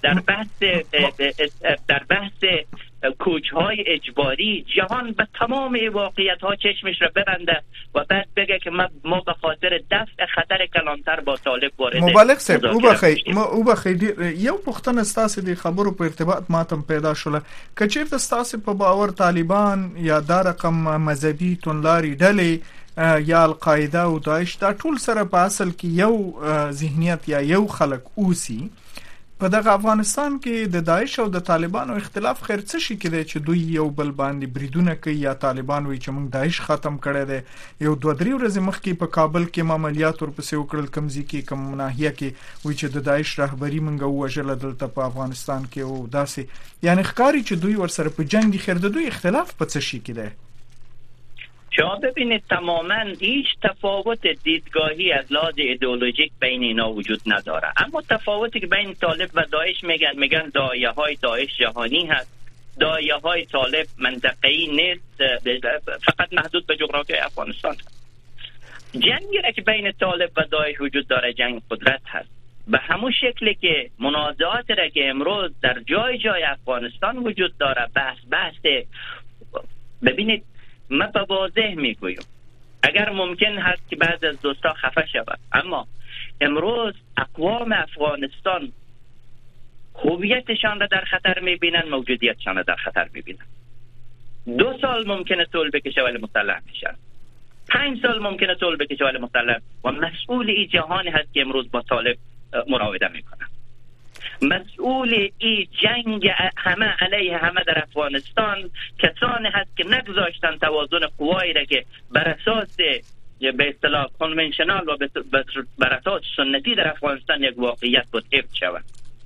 در بحث کوچهای اجباری، جهان به تمام واقعیت ها چشمش را ببنده و بعد بگه که ما به خاطر دفع خطر کلانتر با طالب وارد مبالغ صاحب او بخیر یو پختن ستاسو د خبرو په ارتباط ماتم پیدا شوله که چیرته ستاسو په باور طالبان یا دا رقم مذهبي توندلاري ډلې یا القاعده او داعش دا ټول سره په اصل کې یو ذهنیت یا یو خلق اوسي په دغه افغانستان کې د داعش او د طالبانو اختلاف خیر څه شي کېدای چې دوی یو بل باندې بریدونه کوي یا طالبان وایي چې موږ داعش ختم کړی دی. یو 2-3 ورځې مخکې په کابل کې عملیات ورپسې وکړل کمزې کې کوم ناحیه کې وایي چې د داعش رهبری موږ وژل دلته په افغانستان کې او داسې یعنی ښکاری چې دوی ورسره په جنگ دي. خیر د دوی اختلاف په څه شي کېدای؟ شما ببینید تماما هیچ تفاوت دیدگاهی از لحاظ ایدئولوژیک بین اینا وجود نداره، اما تفاوتی که بین طالب و داعش میگن داعیه های داعش جهانی هست، داعیه های طالب منطقه‌ای نیست، فقط محدود به جغرافیای افغانستان هست. جنگی را که بین طالب و داعش وجود داره جنگ قدرت هست. به همون شکلی که منازعات را که امروز در جای افغانستان وجود داره بحث ببینید من به واضح میگویم اگر ممکن هست که بعض از دوستا خفه شود، اما امروز اقوام افغانستان هویتشان را در خطر میبینن، موجودیتشان را در خطر میبینن. 2 سال ممکنه طول بکشه ولی مسلح میشن، 5 سال ممکنه طول بکشه ولی مسلح و مسئول این جهانی هست که امروز با طالب مراوده میکنن. مسئول این جنگ همه علیه همه در افغانستان کسانی هست که نگذاشتن توازن قوایی را که بر اساس به اصطلاح کنونشنال و بر اساس سنتی در افغانستان یک واقعیت بود حفظ شود.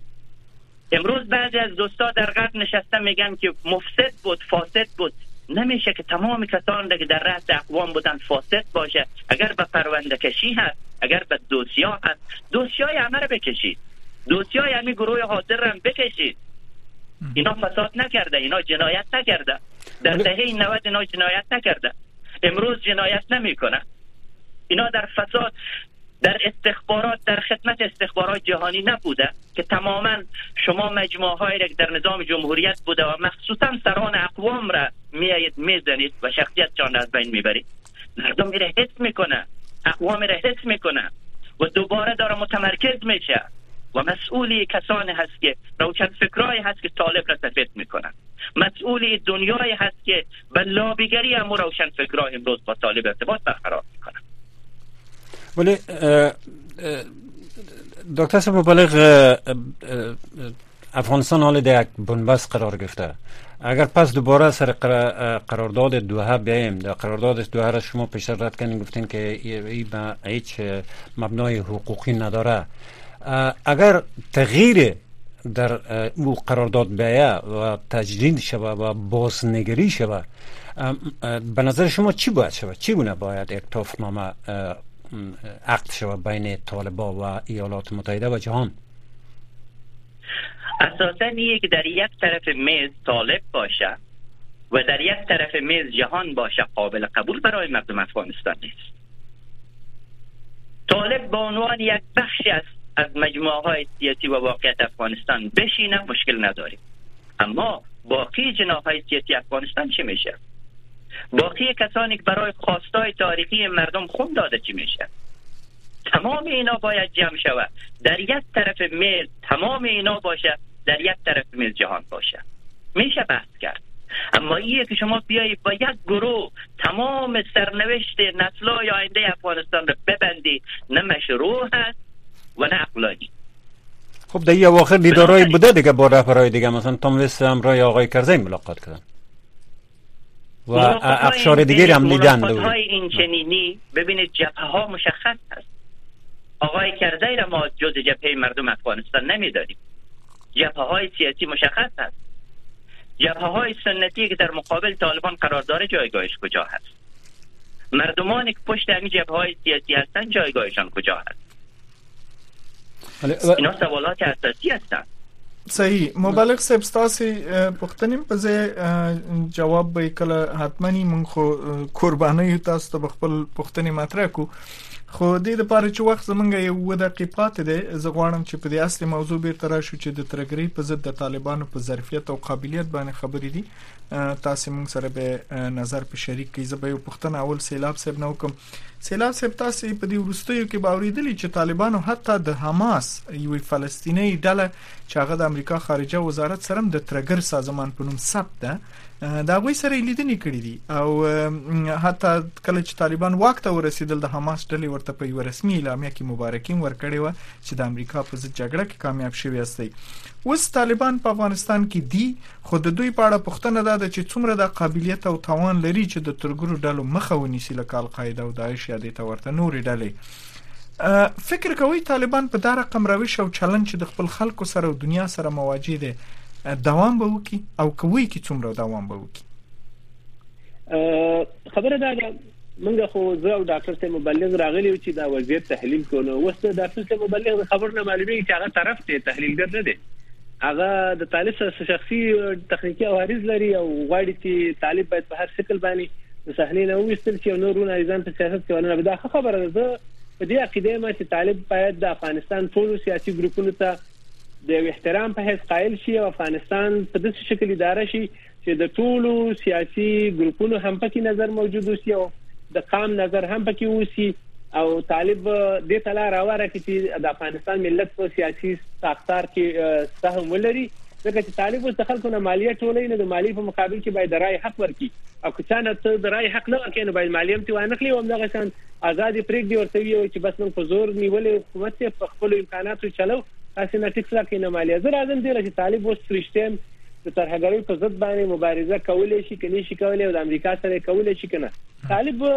امروز بعضی از دوستا در غرب نشسته میگن که مفسد بود، فاسد بود. نمیشه که تمام کسانی را که در رأس اقوام بودن فاسد باشه. اگر به پرونده کشی هست، اگر به دوسیا هست، دوسیای همه را بکشید، دوسیای همین گروه حاضر را بکشید. اینا فساد نکرده، اینا جنایت نکرده، در دهه 90 اینا جنایت نکرده، امروز جنایت نمیکنه. اینا در فساد، در استخبارات، در خدمت استخبارات جهانی نبوده که تماما شما مجموعه هایی را که در نظام جمهوریت بوده و مخصوصا سران اقوام را میزنید و شخصیتشان را از بین میبرید. مردم میره حس میکنه، اقوام را حس میکنه و دوباره داره متمرکز میشه و مسئولی کسانی هست که روشن فکرایی هست که طالب را سفید میکنن، مسئولی دنیایی هست که به لابیگری هم روشن فکرای امروز با طالب ارتباط برقرار میکنن. ولی دکتر صاحب مبلغ افغانستان حال در یک بنبست قرار گرفته. اگر پس دوباره سر قرارداد دوحه بیاییم، در قرارداد دوحه را شما پیشتر رد کردین، گفتین که این هیچ مبنای حقوقی نداره. اگر تغییر در او قرارداد بیایه و تجدید شوه و بازنگری شوه، به نظر شما چی باید شوه؟ چگونه باید یک توافقنامه عقد شوه بین طالبان و ایالات متحده و جهان؟ اساساً یک در یک طرف میز طالب باشه و در یک طرف میز جهان باشه قابل قبول برای مردم افغانستان نیست. طالب به عنوان یک بخشی از مجموعه های سیاسی و واقعیت افغانستان بشینه مشکل نداریم، اما باقی جناح های سیاسی افغانستان چی میشه؟ باقی کسانی که برای خواستای تاریخی مردم خون داده چی میشه؟ تمام اینا باید جمع شود در یک طرف میز، تمام اینا باشه در یک طرف میز جهان باشه، میشه بحث کرد. اما اینه که شما بیایی با یک گروه تمام سرنوشت نسل‌های آینده افغانستان رو ببندی، نه مشروع هست و نه عقلانی. خب در این اواخر دیدارای بوده دیگه با رهبرای دیگه، مثلا تام ویس همراه آقای کرزی ملاقات کردن و اقشار دیگری هم دیدن. ملاقات‌های این چنینی ببینید جبهه ها مشخص هست. آقای کرزی را ما جز جبهه مردم افغانستان نمیداریم. جبهه های سیاسی مشخص هست. جبهه های سنتی که در مقابل طالبان قرار داره جایگاهش کجا هست؟ مردمانی که پشت همین جبهه های سیاسی هستن جایگاهشان کجا هست؟ اینا سوالات اساسی هستند. صحیح. مبلغ صاحب ستاسو پوښتنې په ځای جواب به کله حتمنی مونږ خو قرباني تاسو ته خپل پوښتنې مطرح کو، خو د دې لپاره چې وخت زمونږ یو دقیقه پاتې ده، زه غواړم چې په دې اصلي موضوع بیرته راشو چې د ترګری په ضد د طالبانو په ظرفیت او قابلیت باندې خبرې دي. تاسو موږ سره به نظر په شریک کې زه به یو پوښتنه اول سیلاب صاحب نو کوم. سیلاب صاحب تاسو په دې ورستیو کې باوریدلی چې طالبانو حتی د حماس یو فلسطینی ډله چې هغه د امریکا خارجه وزارت سره د ترګر سازمان په نوم ثبت ده، دا غوي سره لیدنې کړې دي، او حتی کله چې طالبان واک ته ورسېدل د حماس ډلې ورته په یو رسمي اعلامیه کې مبارکي ورکړې و چې د امریکا په ضد جګړه کې کامیاب شوی استي. اوس طالبان په افغانستان کې دي، خو د دوی په اړه پوښتنه ده چې څومره د قابلیت او توان لري چې د ترګرو ډلو مخه ونیسي لکه القاعده او داعش یا د تورته نورې ډلې. فکر کوي طالبان په دا رقم روش او چلن چې د خپل خلکو سره او دنیا سره مواجه دي دوام به وکي او کوي کې څومره دوام به وکي؟ خبره ده موږ خو زه او ډاکټر ته مبلغ راغلی چې دا وضعیت تحلیل کونه، اوس ډاکټر ته مبلغ خبر نه معلومي چې هغه طرف ته تحلیلګر نه دی، هغه د طالب سره شخصي تخنیکی عوارض لري او غواړي چې طالب باید په هر شکل باندې د صحنې نه وستل شي او نورونه ځان په سیاست کې ونه بده خبره ده. په دې عقیده ما چې طالب باید د افغانستان ټول سیاسي ګروپونو ته د احترام په حیث قائل شي او افغانستان په داسې شکل اداره شي چې د ټولو سیاسي ګروپونو هم پکې نظر موجود وي او د قام نظر هم پکې وسی، او طالب د تلا راوړه چې د افغانستان ملت په سیاسي ساختار کې سهم ولري، ځکه چې طالب اوس د خلکو نه مالیه ټولې نه د مالی په مقابل کې باید رای حق ورکړي، او که څنګه ته د رای حق نه ورکړي نو باید مالیه هم تی وانخلي او دغه شان آزادي پریږدي ورته وي چې بس موږ په زور نیولې حکومت په خپل امکاناتو چلو تاسو نه ټیکس راکې نه مالیه. زه راځم دی چې طالب اوس فرشتم د ترهګرۍ په ضد باندې مبارزه کولای شي کني شي کولای او د امریکا سره کولای شي کنه. طالب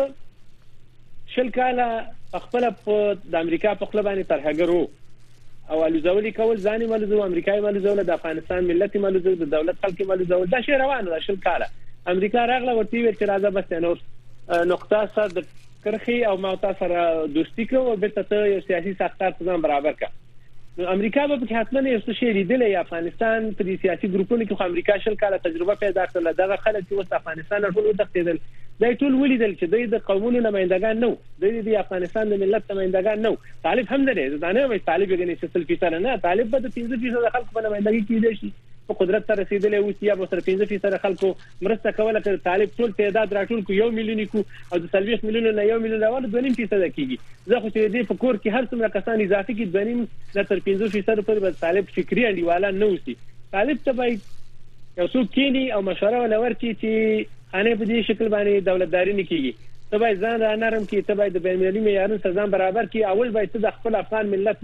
شل کاله خپل په د امریکا په خپل باندې ترهګرو او الوزولي کول ځاني مالوزو امریکایي مالوزو د افغانستان ملتي مالوزو د دولت خلکي مالوزو دا شی روانه ده. شل کاله امریکا راغله ورته ویل چې راځه بس نور نقطه سره د کرخي او ماوتا سره دوستي کوو او بیرته ته یو سیاسي ساختار ځان برابر کا. امریکا به په حتمنه یو څه لیدلې افغانستان په دې سیاسي ګروپونو کې امریکا شل کاله تجربه پیدا کړل، دا خلک چې وس افغانستان ټول وتښتیدل، دا ټول ولیدل چې د قومونو نمائندگان نو د افغانستان د ملت نمائندگان نو. طالب هم نه دا نه وي طالب یې نه 100% نه، طالب به د 15% خلکو په نمائندګي کې دي په قدرت ته رسیدلې او سیا به سره 15% خلکو مرسته کوله چې طالب ټول تعداد راټول کو 1 میلیون کو او د 30 میلیون نه 1 میلیون راول 2.5% کیږي. زه خو چې دې په کور کې هر څومره کسان اضافي کې 2.5 نه تر 15% پر طالب فکری انډیواله نه وسی. طالب ته باید یو څوک کینی او مشوره ولور چې خانه په دې شکل باندې دولتداري نه کیږي، ته باید ځان را نرم کې، ته باید د بین المللي معیارونو سره ځان برابر کې، اول باید ته د خپل افغان ملت نه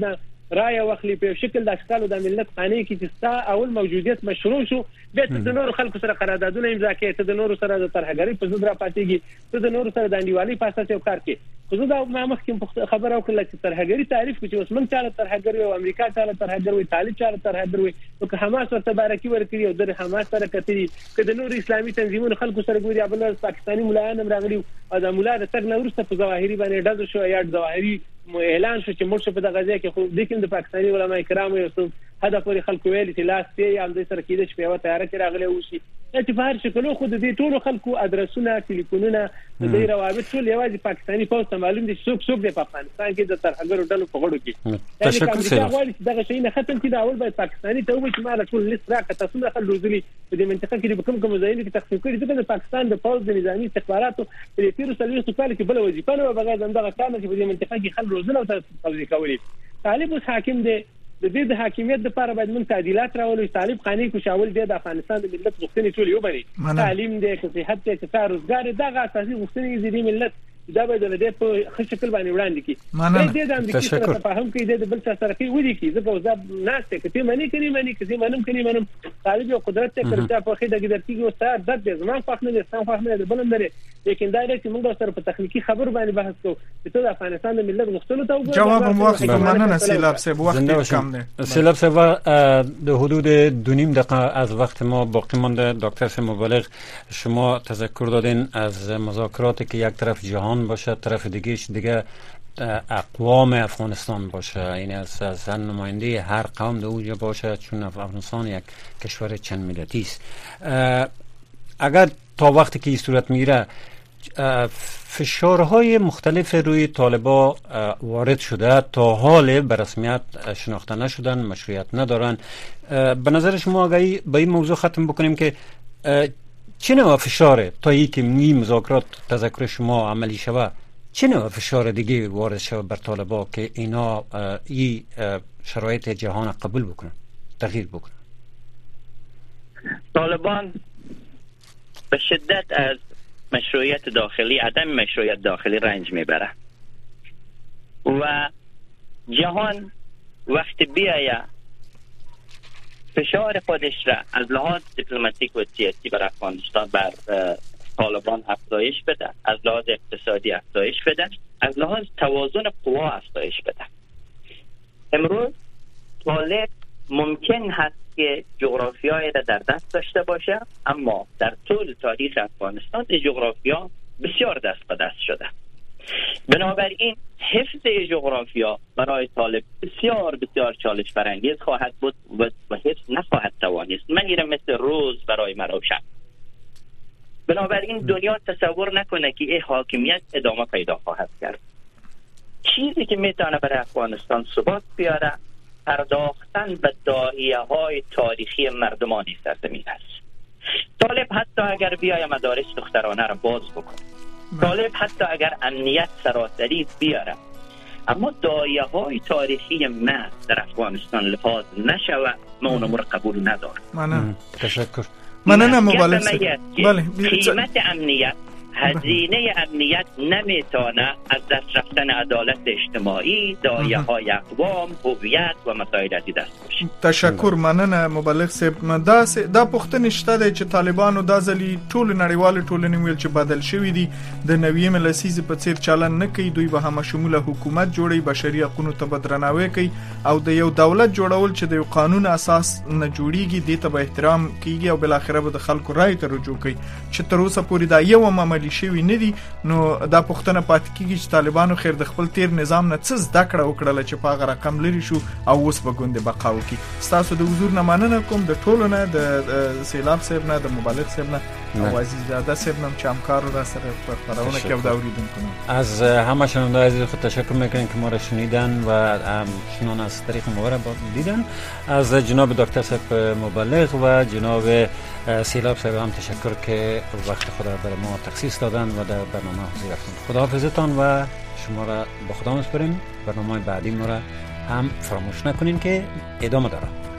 رای واخلي په شکل د اشکالو د ملت قانې کې چې ستا اول موجودیت مشروع شو به د نور خلکو سره قراردادونه امضا کوي ته د نور سره د ترهګری په ضد را پاتېږي ته د نور سره د انډیوالۍ په اساس یو کار کوي خو زه دا ما مخکې خبره وکړه چې ترهګری تعریف کوي چې اوس موږ چاله ترهګری او امریکا چاله ترهګری وي طالب چاله ترهګری وي نو که حماس ورته بارکي ورکړي او د حماس سره کتري که د نور اسلامي تنظیمونو خلکو سره ګوري بل پاکستاني ملایان هم راغلي او د مولا د تګ نه وروسته په ظواهري باندې ډز شو یا ظواهري اعلان شو چې موږ په دغه ځای کې خو د کوم د پاکستاني علماء کرام یو څه هدا پورې خلکو ویل چې لاس ته هم د سره کېده چې په یو تیار کې راغلي وشي چې په هر شکل خو د دې ټولو خلکو ادرسونه ټلیفونونه د دې روابط ټول یوازې پاکستاني پوسټ ته معلوم دي څوک دی په افغانستان کې د ترهګرو ډلو په غړو کې تشکر سره دغه شی نه ختم کړي اول باید پاکستاني ته وایي چې ما ټول لیست راکړه تاسو نه خل روزلي په دې منطقه کې په کوم ځایونو کې تقسیم کړي د پاکستان د پوز د نظامی استخباراتو په تیرو سلويستو کال کې بل وظیفه نه بغیر دغه کار چې په دې منطقه کې خل روزنه او توزیع کولې طالب اوس حاکم دی د دې د حاکمیت لپاره باید موږ تعدیلات راولو طالب خاني کو شاول دی د افغانستان د ملت غوښتنې ټول یو باندې تعلیم دی صحت دی روزګار دغه اساسي غوښتنې دي ملت دا به د دې په ښه شکل باندې وړاندې کی دې د امریکا سره تفاهم کوي د بل څه سره کوي ودی کی زه په ځاب ناشته کته معنی کوي منم طالب یو قدرت ته کړتا په خې د ګدرتي او ستار د زمان فخر نه ستان فخر نه بلند لري لیکن دا لري چې موږ سره په تخنیکی خبر باندې بحث کوو چې د افغانستان د ملت غوښتنو ته وګورئ جواب مو واخلئ مننه سیلاب صاحب وخت کم ده سیلاب صاحب د حدود 2.5 دقیقه از وقت ما باقی مانده دکتر صاحب مبلغ شما تذکر دادین از مذاکراتی که یک طرف جهان باشه طرف دیگه اقوام افغانستان باشه یعنی از نماینده هر قوم در اونجا باشه چون افغانستان یک کشور چند ملتی است اگر تا وقتی که این صورت میره فشارهای مختلف روی طالبا وارد شده تا حال به رسمیت شناخته نشدن مشروعیت ندارن به نظر شما اگر با این موضوع ختم بکنیم که چه نوع فشاره تا ای که این مذاکرات تذکر شما عملی شود چه نوع فشار دیگه وارد شود بر طالبا که اینا این شرایط جهان قبول بکنن تغییر بکنن طالبان به شدت از مشروعیت داخلی عدم مشروعیت داخلی رنج میبره و جهان وقت بیایه فشار خودش را از لحاظ دیپلماتیک و سیاسی بر افغانستان بر طالبان افزایش بده از لحاظ اقتصادی افزایش بده از لحاظ توازن قوا افزایش بده امروز طالب ممکن هست که جغرافیایی را در دست داشته باشه اما در طول تاریخ افغانستان جغرافیا بسیار دست به دست شده بنابراین حفظ جغرافیا برای طالب بسیار چالش برانگیز خواهد بود و حفظ نخواهد توانست مگرم مثل روز برای ما روشن بنابراین دنیا تصور نکنه که این حاکمیت ادامه پیدا خواهد کرد چیزی که میتونه برای افغانستان ثبات بیاره پرداختن به داعیه‌های تاریخی مردمان سرزمین است طالب حتی اگر بیای مدارس دخترانه را باز بکنه طالب حتی اگر امنیت سراسری بیاره اما داعیه‌های تاریخی ما در افغانستان لحاظ نشوه ما اونمو را قبول ندارم تشکر مننه مبالغ بله قیمت امنیت هزینه امنیت نمیتونه از دست رفتن عدالت اجتماعی داعیه‌های اقوام هویت و مسائل از دست بشه تشکر مننه مبلغ صاحب دا پوښتنه شته چې طالبانو د ځلې ټول نړیوال ټولنې ویل چې بدل شوی دي د نوې لسیزې په څیر چلن نه کوي دوی به هم شموله حکومت جوړي بشري حقوقو ته بدرناوي کوي او د یو دولت جوړول چې د یو قانون اساس نه جوړیږي د ته به احترام کیږي او بل اخره به د خلکو رائے ته رجوع کوي چې تر اوسه پورې دا یو عملی شوی نه دي نو دا پوښتنه پاتې کیږي چې طالبانو خیر د خپل تیر نظام نه څه زده کړه وکړه چې په هغه رقم لري شو او اوس به ګوندې بقا وکړي تاسو د حضور نه مننه کوم د ټولو نه د سیلاب صاحب نه د مبلغ صاحب نه او عزیز زاده صاحب نه چې همکار را سره په خبرونه کې د اوریدونکو از همه شنوندگان عزیز خود تشکر میکنیم که ما را شنیدن و شنون از طریق ما را دیدن از جناب دکتر صاحب مبلغ و جناب سیلاب صاحب هم تشکر که وقت خود را برای ما تخصیص دادن و در برنامه حضور رفتن خداحافظتان و شما را به خدا میسپاریم برنامه بعدی ما را هم فراموش نکنین که ادامه داره